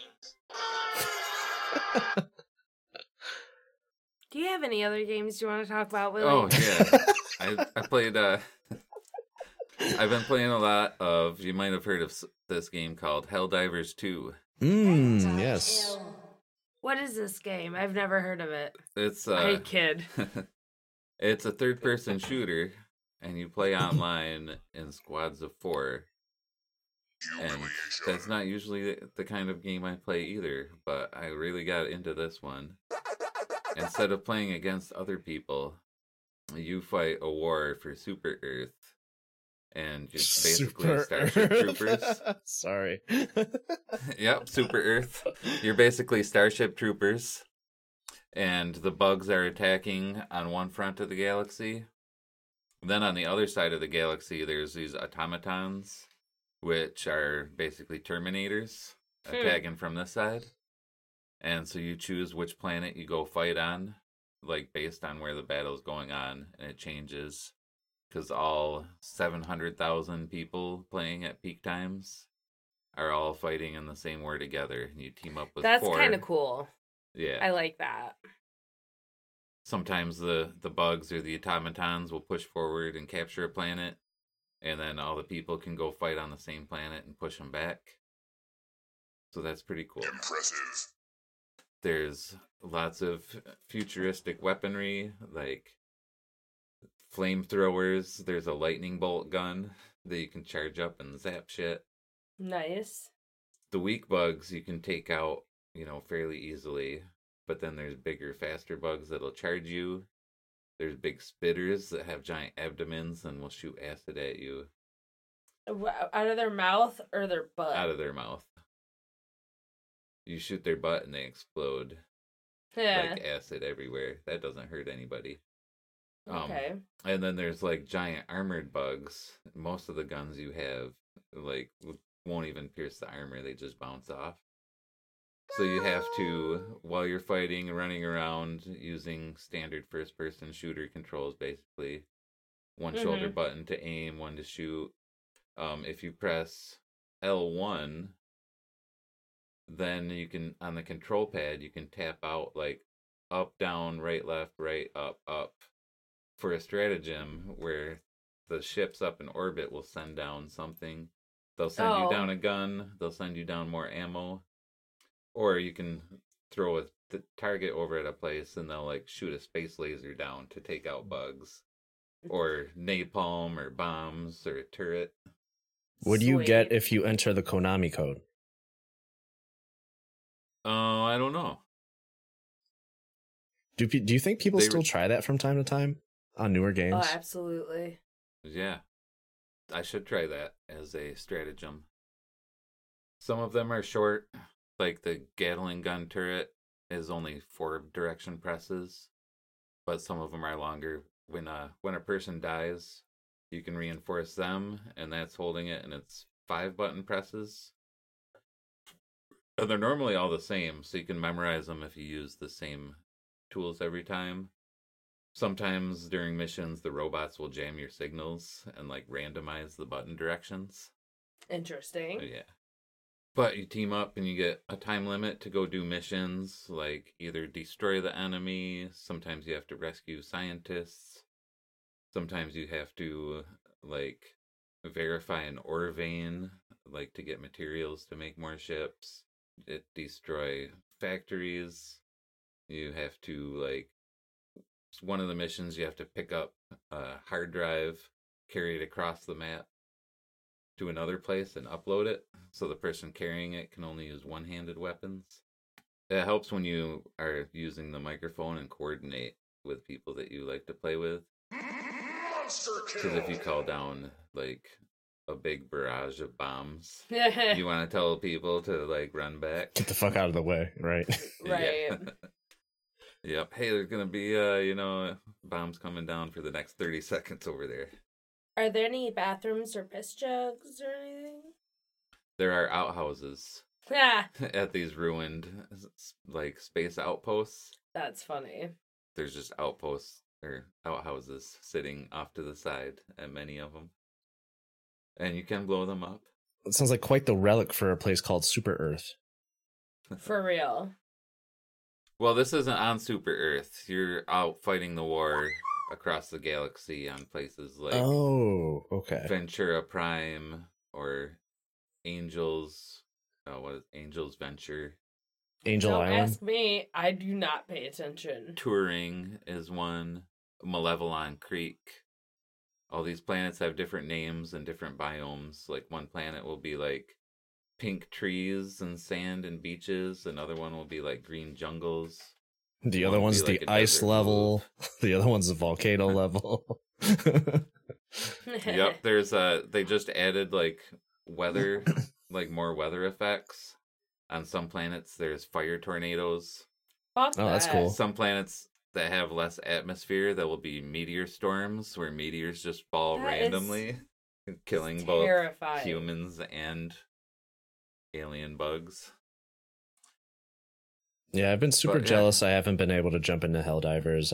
Speaker 9: trains.
Speaker 2: Do you have any other games you want to talk about, Willie?
Speaker 1: Oh, yeah. I played, I've been playing a lot of, you might have heard of this game called Helldivers 2.
Speaker 5: Yes.
Speaker 2: What is this game? I've never heard of it.
Speaker 1: It's
Speaker 2: I kid.
Speaker 1: It's a third-person shooter, and you play online in squads of 4. And that's not usually the kind of game I play either, but I really got into this one. Instead of playing against other people, you fight a war for Super Earth. And just basically Starship Troopers.
Speaker 5: Sorry.
Speaker 1: Yep, Super Earth. You're basically Starship Troopers. And the bugs are attacking on one front of the galaxy. Then on the other side of the galaxy, there's these automatons, which are basically Terminators, attacking from this side. And so you choose which planet you go fight on, like based on where the battle's going on, and it changes. Because all 700,000 people playing at peak times are all fighting in the same war together. And you team up with
Speaker 2: That's
Speaker 1: 4.
Speaker 2: kind of cool.
Speaker 1: Yeah.
Speaker 2: I like that.
Speaker 1: Sometimes the bugs or the automatons will push forward and capture a planet. And then all the people can go fight on the same planet and push them back. So that's pretty cool.
Speaker 6: Impressive.
Speaker 1: There's lots of futuristic weaponry, like flamethrowers. There's a lightning bolt gun that you can charge up and zap shit.
Speaker 2: Nice.
Speaker 1: The weak bugs you can take out, fairly easily. But then there's bigger, faster bugs that'll charge you. There's big spitters that have giant abdomens and will shoot acid at you.
Speaker 2: Out of their mouth or their butt?
Speaker 1: Out of their mouth. You shoot their butt and they explode.
Speaker 2: Yeah.
Speaker 1: Like acid everywhere. That doesn't hurt anybody.
Speaker 2: Okay.
Speaker 1: And then there's like giant armored bugs. Most of the guns you have won't even pierce the armor. They just bounce off. So you have to, while you're fighting, running around using standard first-person shooter controls, basically. One shoulder button to aim, one to shoot. If you press L1, then you can, on the control pad, you can tap out like up, down, right, left, right, up, up. For a stratagem where the ships up in orbit will send down something. They'll send you down a gun. They'll send you down more ammo. Or you can throw the target over at a place and they'll like shoot a space laser down to take out bugs. or napalm or bombs or a turret.
Speaker 5: What do you get
Speaker 2: Sweet.
Speaker 5: if you enter the Konami code?
Speaker 1: Oh, I don't know.
Speaker 5: Do you think people
Speaker 1: They
Speaker 5: still
Speaker 1: re-
Speaker 5: try that from time to time on newer games?
Speaker 2: Oh, absolutely.
Speaker 1: Yeah. I should try that as a stratagem. Some of them are short, like the Gatling gun turret is only 4 direction presses, but some of them are longer. When a person dies, you can reinforce them, and that's holding it, and it's 5 button presses. And they're normally all the same, so you can memorize them if you use the same tools every time. Sometimes during missions, the robots will jam your signals and like randomize the button directions.
Speaker 2: Interesting.
Speaker 1: Yeah. But you team up and you get a time limit to go do missions, like either destroy the enemy, sometimes you have to rescue scientists, sometimes you have to like verify an ore vein, like to get materials to make more ships, destroy factories. You have to like one of the missions you have to pick up a hard drive, carry it across the map to another place and upload it, so the person carrying it can only use one-handed weapons. It helps when you are using the microphone and coordinate with people that you like to play with. Because if you call down like a big barrage of bombs, you want to tell people to like run back.
Speaker 5: Get the fuck out of the way, right?
Speaker 2: Right.
Speaker 1: Yeah. Yep. Hey, there's gonna be bombs coming down for the next 30 seconds over there.
Speaker 2: Are there any bathrooms or piss jugs or anything?
Speaker 1: There are outhouses
Speaker 2: Yeah,
Speaker 1: at these ruined like space outposts.
Speaker 2: that's funny.
Speaker 1: There's just outposts or outhouses sitting off to the side, and many of them, and you can blow them up.
Speaker 5: It sounds like quite the relic for a place called Super Earth.
Speaker 2: For real.
Speaker 1: Well, this isn't on Super Earth. You're out fighting the war across the galaxy on places like
Speaker 5: Okay.
Speaker 1: Ventura Prime or Angels. Oh, what is Angels Venture?
Speaker 5: Angel
Speaker 2: Don't
Speaker 5: Island.
Speaker 2: ask me. I do not pay attention.
Speaker 1: Turing is one. Malevelon Creek. All these planets have different names and different biomes. Like one planet will be like pink trees and sand and beaches. Another one will be like green jungles.
Speaker 5: The
Speaker 1: One
Speaker 5: other
Speaker 1: would
Speaker 5: one's
Speaker 1: be like
Speaker 5: the
Speaker 1: a
Speaker 5: ice
Speaker 1: desert
Speaker 5: level. The other one's the volcano level.
Speaker 1: Yep, there's they just added like weather, like more weather effects. On some planets there's fire tornadoes.
Speaker 2: Fuck
Speaker 5: Oh, that's
Speaker 2: that.
Speaker 5: cool.
Speaker 1: Some planets that have less atmosphere, there will be meteor storms where meteors just fall
Speaker 2: That is
Speaker 1: randomly, killing both
Speaker 2: terrifying.
Speaker 1: humans and alien bugs.
Speaker 5: Yeah, I've been super
Speaker 1: But, yeah.
Speaker 5: jealous I haven't been able to jump into Helldivers.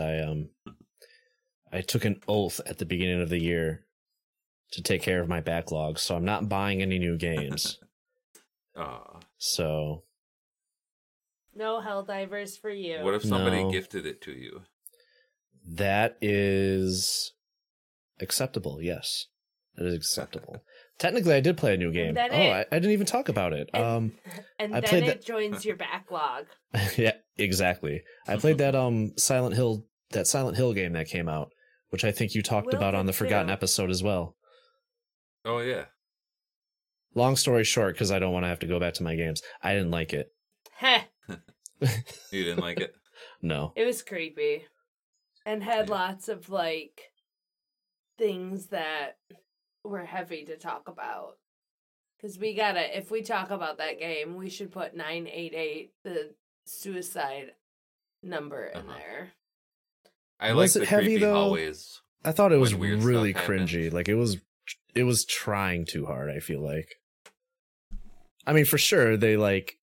Speaker 5: I took an oath at the beginning of the year to take care of my backlog, so I'm not buying any new games.
Speaker 1: Aw.
Speaker 5: So
Speaker 2: No Helldivers for you.
Speaker 1: What if somebody
Speaker 5: No.
Speaker 1: gifted it to you?
Speaker 5: that is acceptable, yes. That is acceptable. Technically I did play a new game.
Speaker 2: then
Speaker 5: I didn't even talk about it.
Speaker 2: And
Speaker 5: I
Speaker 2: then
Speaker 5: played
Speaker 2: it joins your backlog.
Speaker 5: Yeah, exactly. I played that Silent Hill game that came out, which I think you talked
Speaker 2: Will
Speaker 5: about on the
Speaker 2: did
Speaker 5: Forgotten
Speaker 2: too.
Speaker 5: episode as well.
Speaker 1: Oh yeah.
Speaker 5: Long story short, because I don't want to have to go back to my games, I didn't like it.
Speaker 2: Heh.
Speaker 1: You didn't like it?
Speaker 5: No.
Speaker 2: It was creepy. And had
Speaker 1: Yeah.
Speaker 2: lots of like things that were heavy to talk about. Because if we talk about that game, we should put 988, the suicide number in
Speaker 1: Uh-huh.
Speaker 2: there.
Speaker 1: I
Speaker 5: Was
Speaker 1: like
Speaker 5: it
Speaker 1: the
Speaker 5: heavy,
Speaker 1: creepy
Speaker 5: though?
Speaker 1: hallways.
Speaker 5: I thought it was
Speaker 1: When weird
Speaker 5: really
Speaker 1: stuff
Speaker 5: cringy.
Speaker 1: happens.
Speaker 5: Like it was trying too hard, I feel like. I mean, for sure, they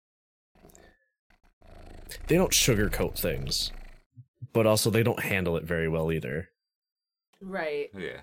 Speaker 5: don't sugarcoat things, but also they don't handle it very well either.
Speaker 2: Right.
Speaker 1: Yeah.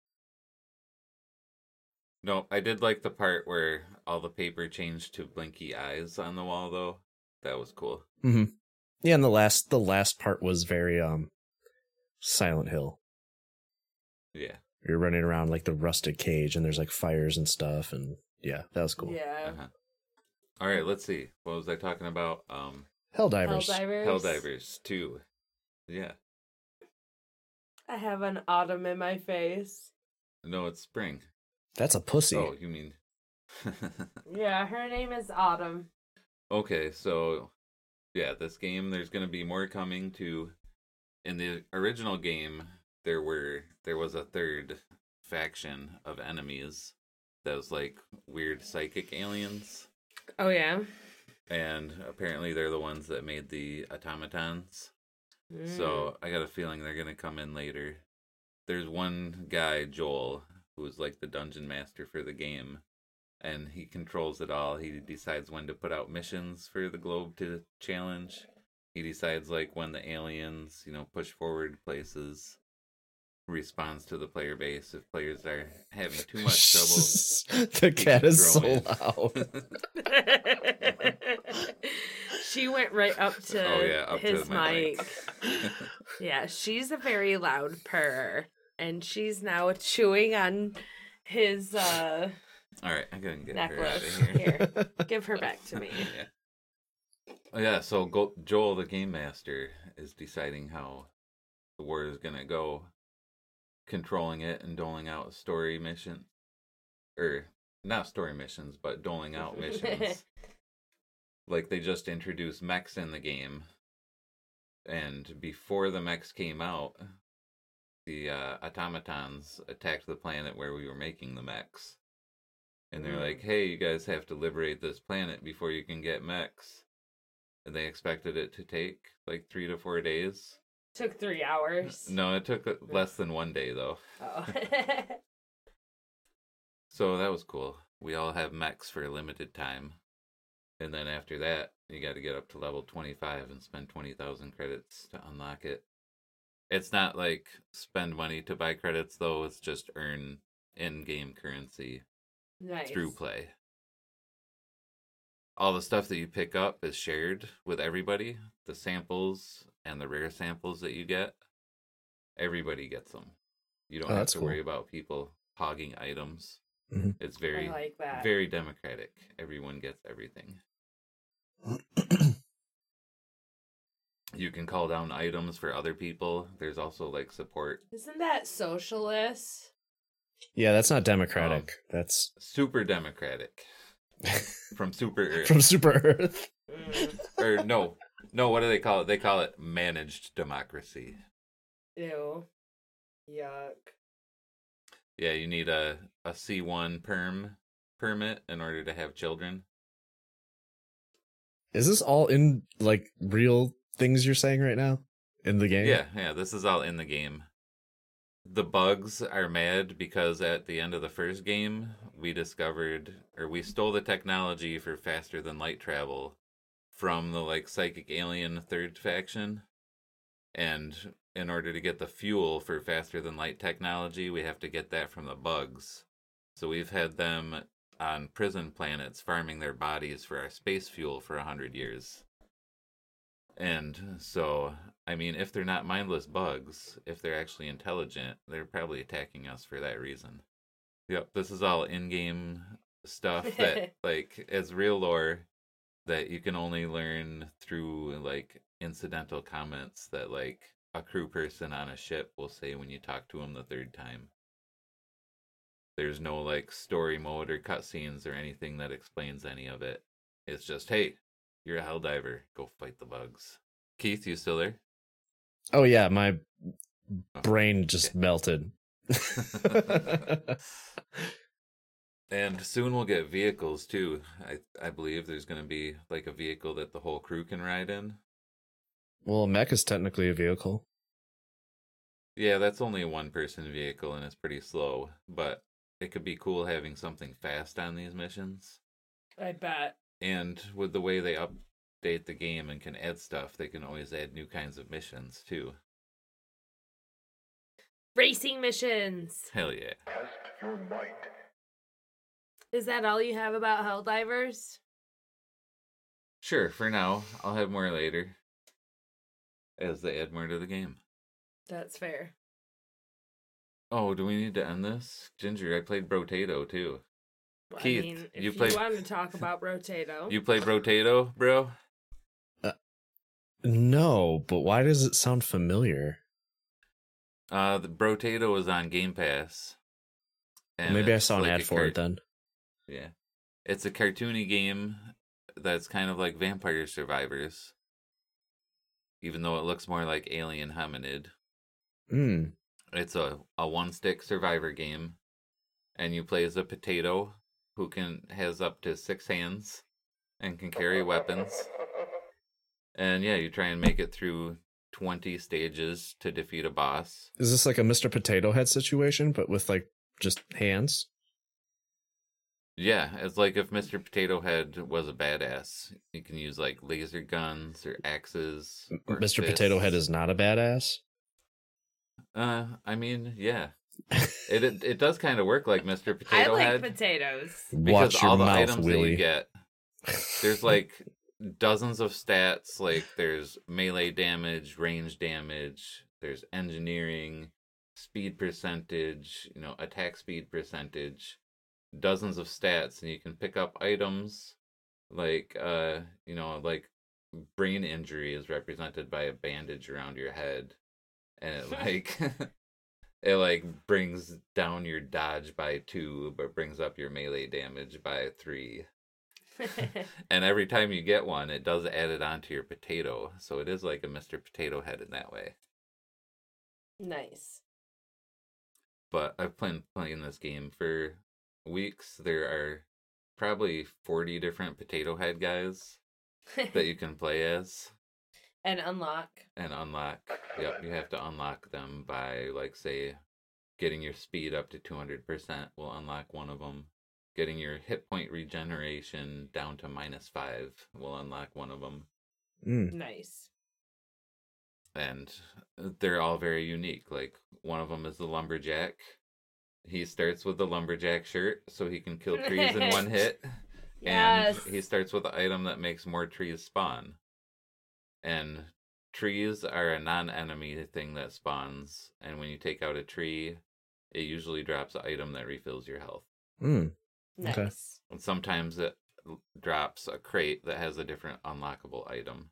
Speaker 1: No, I did like the part where all the paper changed to blinky eyes on the wall, though. That was cool.
Speaker 5: Mm-hmm. Yeah, and the last part was very Silent Hill.
Speaker 1: Yeah.
Speaker 5: You're running around like the rusted cage, and there's like fires and stuff, and yeah, that was cool.
Speaker 2: Yeah.
Speaker 1: Uh-huh. All right, let's see. What was I talking about?
Speaker 5: Helldivers.
Speaker 2: Helldivers.
Speaker 1: Helldivers 2. Yeah.
Speaker 2: I have an autumn in my face.
Speaker 1: No, it's spring.
Speaker 5: That's a pussy.
Speaker 1: Oh, you mean...
Speaker 2: Yeah, her name is Autumn.
Speaker 1: Okay, so... Yeah, this game, there's going to be more coming to... In the original game, there was a third faction of enemies that was like weird psychic aliens.
Speaker 2: Oh, yeah?
Speaker 1: And apparently they're the ones that made the automatons. So I got a feeling they're going to come in later. There's one guy, Joel, who's like the dungeon master for the game. And he controls it all. He decides when to put out missions for the globe to challenge. He decides like when the aliens, push forward places. Responds to the player base if players are having too much trouble.
Speaker 5: The cat is so
Speaker 1: throw in.
Speaker 5: loud.
Speaker 2: She went right up to
Speaker 1: up
Speaker 2: his
Speaker 1: to my
Speaker 2: mic. Yeah, she's a very loud purr. And she's now chewing on his
Speaker 1: All right, I gotta get her out
Speaker 2: necklace.
Speaker 1: of here.
Speaker 2: Here, give her back to me.
Speaker 1: Yeah, so Joel, the game master, is deciding how the war is gonna go, controlling it and doling out story mission, or not story missions, but doling out missions. Like they just introduced mechs in the game, and before the mechs came out, the automatons attacked the planet where we were making the mechs. And they're like, hey, you guys have to liberate this planet before you can get mechs. And they expected it to take like 3 to 4 days.
Speaker 2: Took 3 hours.
Speaker 1: No, it took less than 1 day, though.
Speaker 2: Oh.
Speaker 1: So that was cool. We all have mechs for a limited time. And then after that, you got to get up to level 25 and spend 20,000 credits to unlock it. It's not like spend money to buy credits, though. It's just earn in-game currency.
Speaker 2: Nice.
Speaker 1: Through play. All the stuff that you pick up is shared with everybody. The samples and the rare samples that you get, everybody gets them. You don't have to worry about people hogging items.
Speaker 5: Mm-hmm.
Speaker 1: It's very,
Speaker 2: I like that.
Speaker 1: very democratic. Everyone gets everything. You can call down items for other people. There's also like support.
Speaker 2: Isn't that socialist?
Speaker 5: Yeah, that's not democratic. That's
Speaker 1: super democratic. From Super Earth.
Speaker 5: From Super Earth.
Speaker 1: Or no, what do they call it? They call it managed democracy.
Speaker 2: Ew. Yuck.
Speaker 1: Yeah, you need a C1 permit in order to have children.
Speaker 5: Is this all in like real things you're saying right now in the game?
Speaker 1: Yeah, this is all in the game. The bugs are mad because at the end of the first game, we stole the technology for faster than light travel from the like psychic alien third faction. And in order to get the fuel for faster than light technology, we have to get that from the bugs. So we've had them on prison planets farming their bodies for our space fuel for 100 years. And so, I mean, if they're not mindless bugs, if they're actually intelligent, they're probably attacking us for that reason. Yep, this is all in-game stuff that, like, as real lore that you can only learn through, like, incidental comments that, like, a crew person on a ship will say when you talk to them the third time. There's no, like, story mode or cutscenes or anything that explains any of it. It's just, hey, you're a helldiver. Go fight the bugs. Keith, you still there?
Speaker 5: Oh, yeah, my brain just melted.
Speaker 1: And soon we'll get vehicles, too. I believe there's going to be, like, a vehicle that the whole crew can ride in.
Speaker 5: Well, mech is technically a vehicle.
Speaker 1: Yeah, that's only a one-person vehicle, and it's pretty slow. But it could be cool having something fast on these missions.
Speaker 2: I bet.
Speaker 1: And with the way they update the game and can add stuff, they can always add new kinds of missions, too.
Speaker 2: Racing missions.
Speaker 1: Hell yeah.
Speaker 6: Test your might.
Speaker 2: Is that all you have about Helldivers?
Speaker 1: Sure, for now. I'll have more later. As they add more to the game.
Speaker 2: That's fair.
Speaker 1: Oh, do we need to end this? Ginger, I played Brotato, too.
Speaker 2: Well,
Speaker 1: Keith,
Speaker 2: I mean, if
Speaker 1: you
Speaker 2: you
Speaker 1: played-
Speaker 2: wanted to talk about Rotato.
Speaker 1: You played Brotato, bro?
Speaker 5: No, but why does it sound familiar?
Speaker 1: The Brotato was on Game Pass.
Speaker 5: Maybe I
Speaker 1: it's
Speaker 5: saw an
Speaker 1: like
Speaker 5: ad
Speaker 1: a
Speaker 5: for it then.
Speaker 1: Yeah. It's a cartoony game that's kind of like Vampire Survivors. Even though it looks more like Alien Hominid.
Speaker 5: Hmm.
Speaker 1: It's a one-stick survivor game. And you play as a potato who has up to 6 hands and can carry weapons. And yeah, you try and make it through 20 stages to defeat a boss.
Speaker 5: Is this like a Mr. Potato Head situation, but with like just hands?
Speaker 1: Yeah, it's like if Mr. Potato Head was a badass. You can use like laser guns or axes. Or
Speaker 5: Mr. Potato Head
Speaker 1: fists.
Speaker 5: is not a badass?
Speaker 1: I mean, yeah. It does kind of work like Mr. Potato
Speaker 2: I like
Speaker 1: Head.
Speaker 2: potatoes.
Speaker 1: Because
Speaker 5: Watch your
Speaker 1: all the
Speaker 5: mouth,
Speaker 1: items that
Speaker 5: Willie.
Speaker 1: you get, there's like dozens of stats. Like there's melee damage, range damage, there's engineering, speed percentage, attack speed percentage, dozens of stats, and you can pick up items like like brain injury is represented by a bandage around your head, and it brings down your dodge by 2, but brings up your melee damage by 3. And every time you get one, it does add it onto your potato. So it is like a Mr. Potato Head in that way.
Speaker 2: Nice.
Speaker 1: But I've been playing this game for weeks. There are probably 40 different Potato Head guys that you can play as.
Speaker 2: And unlock.
Speaker 1: Yep, you have to unlock them by, like, say, getting your speed up to 200% will unlock one of them. Getting your hit point regeneration down to -5 will unlock one of them.
Speaker 2: Nice.
Speaker 1: And they're all very unique. Like, one of them is the Lumberjack. He starts with the Lumberjack shirt, so he can kill trees in one hit.
Speaker 2: Yes.
Speaker 1: And he starts with an item that makes more trees spawn. And trees are a non-enemy thing that spawns. And when you take out a tree, it usually drops an item that refills your health.
Speaker 5: Okay.
Speaker 2: Nice.
Speaker 1: And sometimes it drops a crate that has a different unlockable item.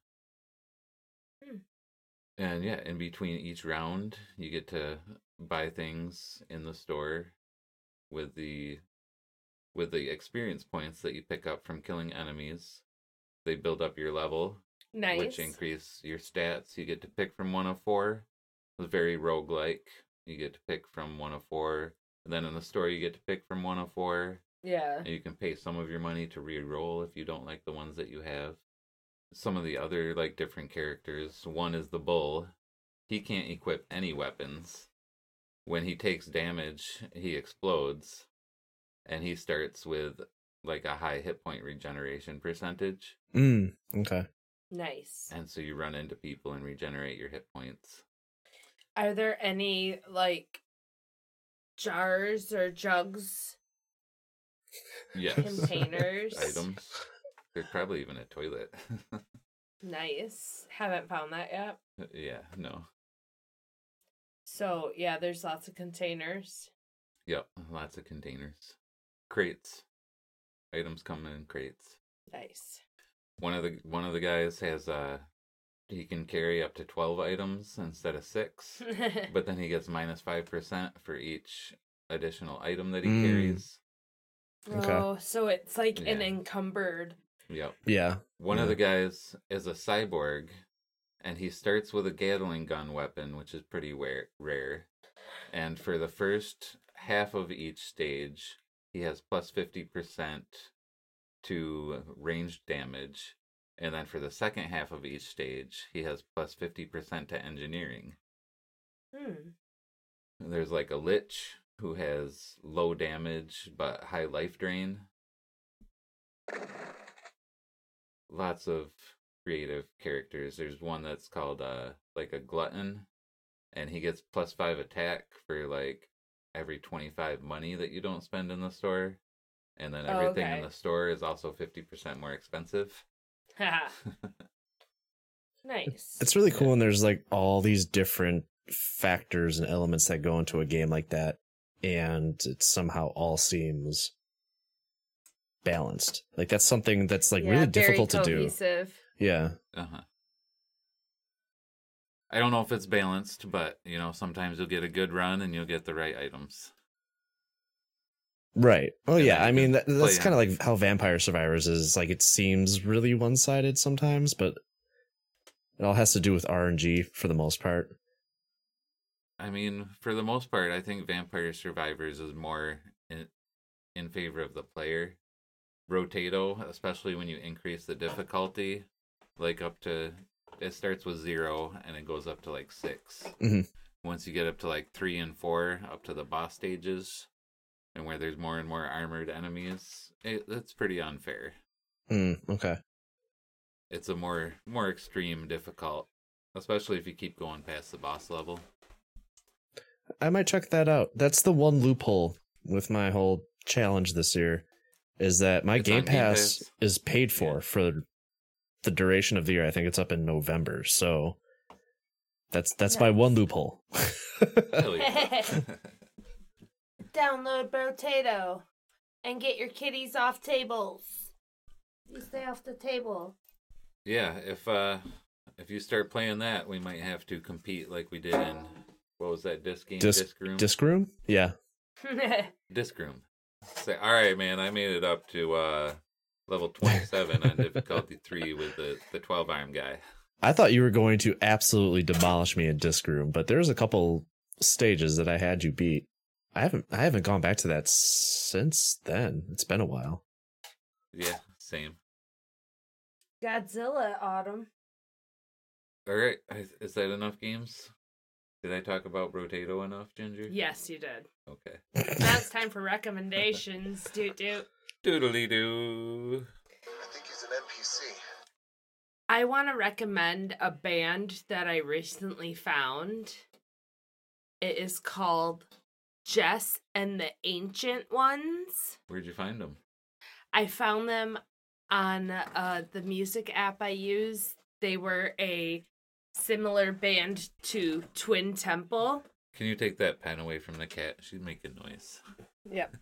Speaker 1: And yeah, in between each round, you get to buy things in the store with the experience points that you pick up from killing enemies. They build up your level.
Speaker 2: Nice.
Speaker 1: Which increase your stats. You get to pick from 1 of 4. It's very roguelike. You get to pick from 1 of 4. And then in the store, you get to pick from 1 of 4.
Speaker 2: Yeah.
Speaker 1: And you can pay some of your money to re-roll if you don't like the ones that you have. Some of the other, like, different characters. One is the bull. He can't equip any weapons. When he takes damage, he explodes. And he starts with, like, a high hit point regeneration percentage.
Speaker 5: Okay.
Speaker 2: Nice.
Speaker 1: And so you run into people and regenerate your hit points.
Speaker 2: Are there any, like, jars or jugs?
Speaker 1: Yes.
Speaker 2: Containers?
Speaker 1: Items. There's probably even a toilet.
Speaker 2: Nice. Haven't found that yet.
Speaker 1: Yeah, no.
Speaker 2: So, yeah, there's lots of containers.
Speaker 1: Yep, lots of containers. Crates. Items come in crates.
Speaker 2: Nice.
Speaker 1: One of the guys has he can carry up to 12 items instead of 6, but then he gets -5% for each additional item that he carries.
Speaker 5: Okay.
Speaker 2: Oh, so it's like an
Speaker 1: Yeah.
Speaker 2: encumbered.
Speaker 1: Yep.
Speaker 5: Yeah.
Speaker 1: One of the guys is a cyborg, and he starts with a Gatling gun weapon, which is pretty rare. And for the first half of each stage, he has plus 50% to ranged damage. And then for the second half of each stage, he has plus 50% to engineering. There's like a Lich who has low damage but high life drain. Lots of creative characters. There's one that's called like a glutton, and he gets +5 attack for like every 25 money that you don't spend in the store. And then everything in the store is also 50% more expensive.
Speaker 2: Nice.
Speaker 5: It's really cool when there's like all these different factors and elements that go into a game like that, and it somehow all seems balanced. Like that's something that's like really difficult to do.
Speaker 2: Cohesive.
Speaker 5: Yeah.
Speaker 1: I don't know if it's balanced, but sometimes you'll get a good run and you'll get the right items.
Speaker 5: Right. Oh
Speaker 1: And
Speaker 5: yeah.
Speaker 1: then
Speaker 5: I
Speaker 1: you
Speaker 5: mean,
Speaker 1: can
Speaker 5: that's
Speaker 1: play
Speaker 5: kind of
Speaker 1: on-
Speaker 5: like how Vampire Survivors is. Like, it seems really one-sided sometimes, but it all has to do with RNG for the most part.
Speaker 1: I mean, for the most part, I think Vampire Survivors is more in favor of the player. Rotato, especially when you increase the difficulty, like up to, it starts with 0 and it goes up to like 6.
Speaker 5: Mhm.
Speaker 1: Once you get up to like 3 and 4, up to the boss stages, and where there's more and more armored enemies, it's pretty unfair.
Speaker 5: Okay.
Speaker 1: It's a more extreme difficult, especially if you keep going past the boss level.
Speaker 5: I might check that out. That's the one loophole with my whole challenge this year, is that my
Speaker 1: It's
Speaker 5: Game
Speaker 1: on Game
Speaker 5: Pass
Speaker 1: Pass.
Speaker 5: is paid for the duration of the year. I think it's up in November, so that's my one loophole.
Speaker 1: Hell yeah.
Speaker 2: Download Brotato and get your kitties off tables. You stay off the table.
Speaker 1: Yeah, if you start playing that, we might have to compete like we did in, what was that disc game? Disc Room?
Speaker 5: Disc Room? Yeah.
Speaker 1: Disc Room. Say, all right, man, I made it up to level 27 on difficulty 3 with the 12-arm guy.
Speaker 5: I thought you were going to absolutely demolish me in Disc Room, but there's a couple stages that I had you beat. I haven't gone back to that since then. It's been a while.
Speaker 1: Yeah, same.
Speaker 2: Godzilla, Autumn.
Speaker 1: All right, is that enough games? Did I talk about Rotato enough, Ginger?
Speaker 2: Yes, you did.
Speaker 1: Okay.
Speaker 2: Now it's time for recommendations. Doot doot.
Speaker 1: Doodly-doo.
Speaker 6: I think he's an NPC.
Speaker 2: I want to recommend a band that I recently found. It is called Jess and the Ancient Ones.
Speaker 1: Where'd you find them?
Speaker 2: I found them on the music app I use. They were a similar band to Twin Temple.
Speaker 1: Can you take that pen away from the cat? She's making noise.
Speaker 2: Yep.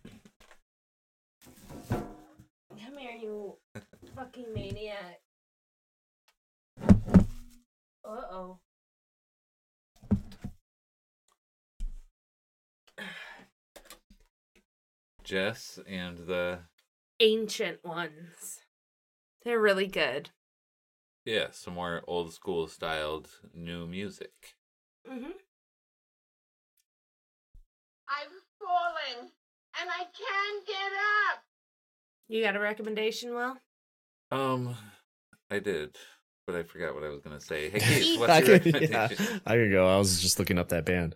Speaker 2: Come here, you fucking maniac. Uh-oh.
Speaker 1: Jess and the...
Speaker 2: Ancient Ones. They're really good.
Speaker 1: Yeah, some more old school styled new music.
Speaker 2: Mm-hmm.
Speaker 7: I'm falling, and I can't get up.
Speaker 2: You got a recommendation, Will?
Speaker 1: I did, but I forgot what I was gonna say. Hey, Keith,
Speaker 5: I
Speaker 1: what's your
Speaker 5: could,
Speaker 1: recommendation?
Speaker 5: I could go. I was just looking up that band.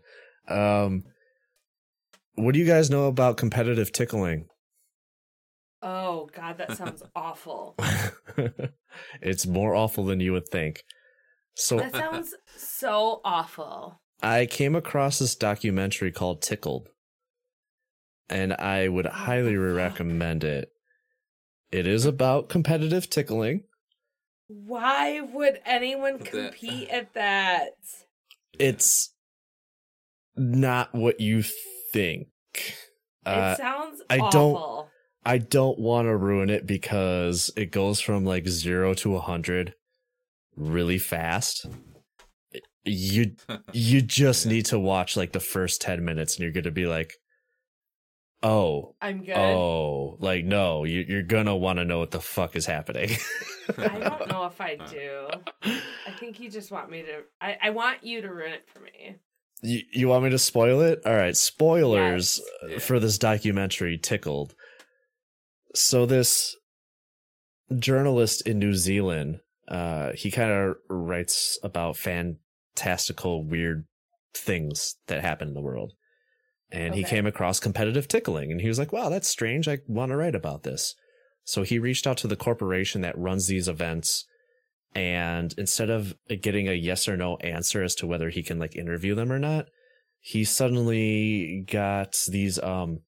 Speaker 5: What do you guys know about competitive tickling?
Speaker 2: Oh, God, that sounds awful.
Speaker 5: It's more awful than you would think. So
Speaker 2: That sounds so awful.
Speaker 5: I came across this documentary called Tickled, and I would highly recommend it. It is about competitive tickling.
Speaker 2: Why would anyone compete at that?
Speaker 5: It's not what you think.
Speaker 2: It sounds
Speaker 5: I
Speaker 2: awful.
Speaker 5: I don't want to ruin it because it goes from like 0 to 100 really fast. You just need to watch like the first 10 minutes and you're going to be like, oh,
Speaker 2: I'm good.
Speaker 5: oh, like, no, you're going to want to know what the fuck is happening.
Speaker 2: I don't know if I do. I think you just want me to... I want you to ruin it for me.
Speaker 5: You want me to spoil it? All right, spoilers
Speaker 1: Yes.
Speaker 5: for this documentary, Tickled. So this journalist in New Zealand, he kind of writes about fantastical, weird things that happen in the world. And he
Speaker 2: Okay.
Speaker 5: came across competitive tickling, and he was like, wow, that's strange. I want to write about this. So he reached out to the corporation that runs these events, and instead of getting a yes or no answer as to whether he can like interview them or not, he suddenly got these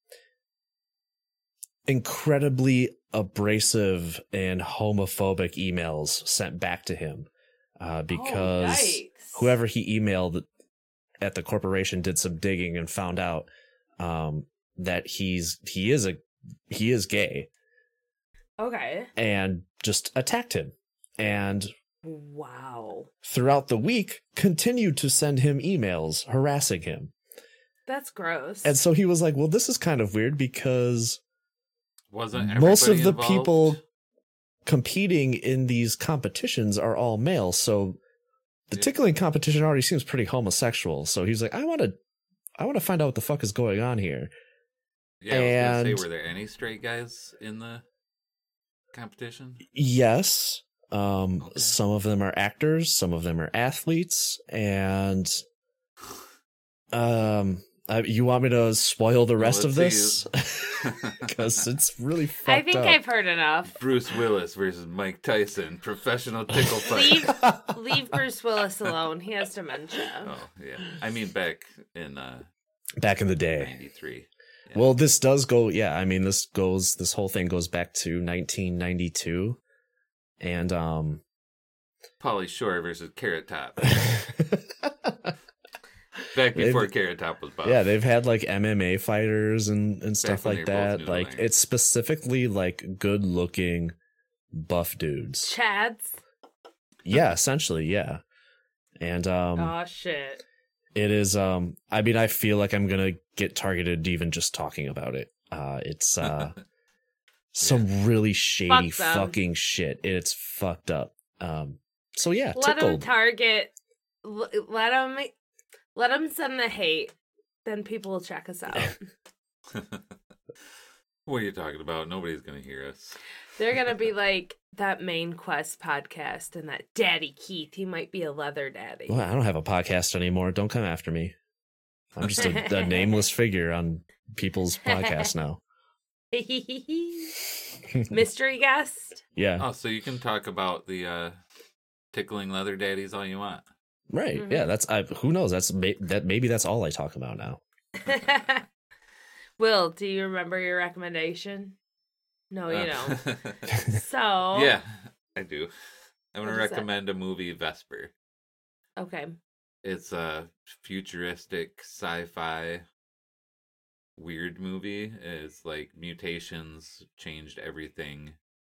Speaker 5: incredibly abrasive and homophobic emails sent back to him because
Speaker 2: yikes.
Speaker 5: whoever he emailed at the corporation did some digging and found out that he is gay
Speaker 2: Okay.
Speaker 5: and just attacked him. And
Speaker 2: Wow.
Speaker 5: throughout the week, continued to send him emails harassing him.
Speaker 2: That's gross.
Speaker 5: And so he was like, well, this is kind of weird because
Speaker 1: Wasn't
Speaker 5: most of the
Speaker 1: everybody
Speaker 5: people
Speaker 1: involved?
Speaker 5: competing in these competitions are all male. So the tickling competition already seems pretty homosexual. So he's like, I want to find out what the fuck is going on here.
Speaker 1: Yeah, I was
Speaker 5: and
Speaker 1: gonna say, were there any straight guys in the competition?
Speaker 5: yes, some of them are actors, some of them are athletes, and you want me to spoil the rest of this? Because it's really fucked
Speaker 2: I think
Speaker 5: up.
Speaker 2: I've heard enough.
Speaker 1: Bruce Willis versus Mike Tyson, professional tickle fight.
Speaker 2: Leave Bruce Willis alone. He has dementia.
Speaker 1: Oh yeah, I mean back in
Speaker 5: the day.
Speaker 1: 93. Yeah.
Speaker 5: Well, this does go. Yeah, I mean this whole thing goes back to 1992, and
Speaker 1: Pauly Shore versus Carrot Top. Back before Carrot Top was buff.
Speaker 5: Yeah, they've had like MMA fighters and stuff
Speaker 1: when
Speaker 5: like
Speaker 1: they were both
Speaker 5: that. Like
Speaker 1: noodling.
Speaker 5: it's specifically like good looking buff dudes.
Speaker 2: Chads.
Speaker 5: Yeah, essentially, yeah. And
Speaker 2: Oh shit.
Speaker 5: it is I mean I feel like I'm gonna get targeted even just talking about it. It's some really shady
Speaker 2: Fuck them.
Speaker 5: fucking shit. It's fucked up. So yeah,
Speaker 2: Let them
Speaker 5: tickled.
Speaker 2: target. Let them send the hate. Then people will check us out.
Speaker 1: What are you talking about? Nobody's gonna hear us.
Speaker 2: They're gonna be like that Main Quest podcast and that Daddy Keith. He might be a leather daddy.
Speaker 5: Well, I don't have a podcast anymore. Don't come after me. I'm just a nameless figure on people's podcasts now.
Speaker 2: Mystery guest.
Speaker 5: Yeah.
Speaker 1: Oh, so you can talk about the tickling leather daddies all you want.
Speaker 5: Right.
Speaker 2: Mhm.
Speaker 5: Yeah. That's who knows. Maybe that's all I talk about now.
Speaker 2: Will, do you remember your recommendation? No, you don't. So
Speaker 1: Yeah, I do. I'm gonna
Speaker 2: What is that?
Speaker 1: recommend a movie, Vesper.
Speaker 2: Okay.
Speaker 1: It's a futuristic sci-fi weird movie. It's like mutations changed everything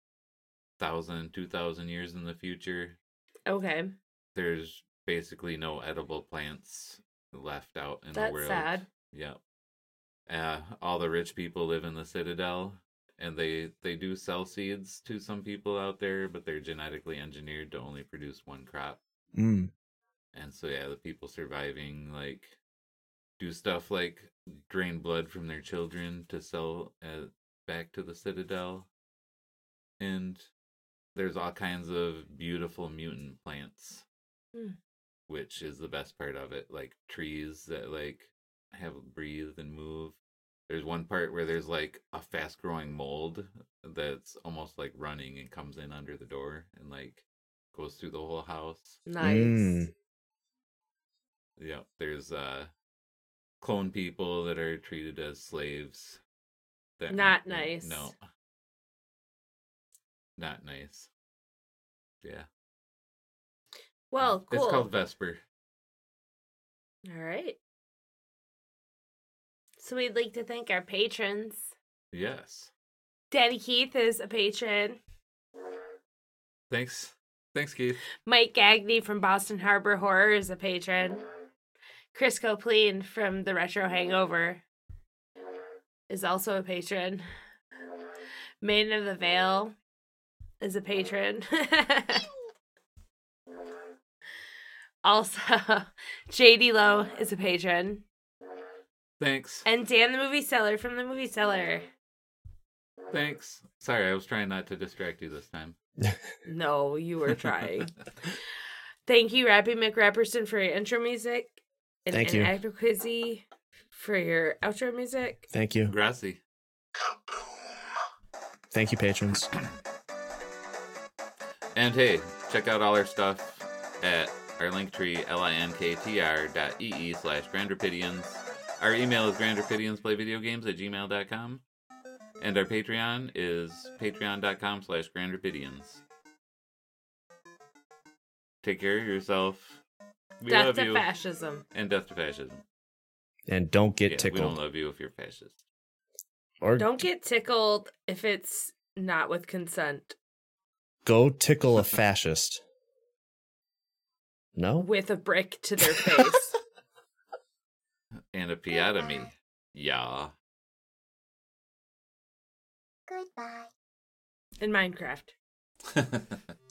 Speaker 1: 2,000 years in the future.
Speaker 2: Okay.
Speaker 1: There's basically no edible plants left out in the
Speaker 2: That's
Speaker 1: world.
Speaker 2: sad.
Speaker 1: Yep. All the rich people live in the Citadel, and they do sell seeds to some people out there, but they're genetically engineered to only produce one crop.
Speaker 5: Mm.
Speaker 1: And so yeah, the people surviving like do stuff like drain blood from their children to sell back to the Citadel. And there's all kinds of beautiful mutant plants, which is the best part of it. Like trees that like have breathe and move. There's one part where there's like a fast growing mold that's almost like running and comes in under the door and like goes through the whole house.
Speaker 2: Nice.
Speaker 5: Mm.
Speaker 1: Yep, there's clone people that are treated as slaves. That
Speaker 2: Not nice.
Speaker 1: No. Not nice. Yeah.
Speaker 2: Well, cool.
Speaker 1: It's called Vesper.
Speaker 2: All right. So we'd like to thank our patrons.
Speaker 1: Yes.
Speaker 2: Daddy Keith is a patron.
Speaker 1: Thanks. Thanks, Keith.
Speaker 2: Mike Gagney from Boston Harbor Horror is a patron. Chris Copleen from The Retro Hangover is also a patron. Maiden of the Veil is a patron. Also, JD Lowe is a patron.
Speaker 1: Thanks.
Speaker 2: And Dan the Movie Seller from The Movie Seller.
Speaker 1: Thanks. Sorry, I was trying not to distract you this time.
Speaker 2: No, you were trying. Thank you, Rappy McRapperson, for your intro music. And
Speaker 5: Thank you.
Speaker 2: Acroquizzy for your outro music.
Speaker 5: Thank you.
Speaker 1: Grassy.
Speaker 5: Thank you, patrons.
Speaker 1: And hey, check out all our stuff at our linktree, linktr.ee/GrandRapidians. Our email is grandrapidiansplayvideogames@gmail.com. And our Patreon is patreon.com/GrandRapidians. Take care of yourself. We
Speaker 2: Death
Speaker 1: love
Speaker 2: to
Speaker 1: you.
Speaker 2: fascism.
Speaker 1: And death to fascism.
Speaker 5: And don't get
Speaker 1: We
Speaker 5: tickled.
Speaker 1: don't love you if you're fascist.
Speaker 5: Or
Speaker 2: Don't get tickled if it's not with consent.
Speaker 5: go tickle a fascist. No?
Speaker 2: with a brick to their face.
Speaker 1: And a piatomy. Yeah.
Speaker 7: Goodbye.
Speaker 2: In Minecraft.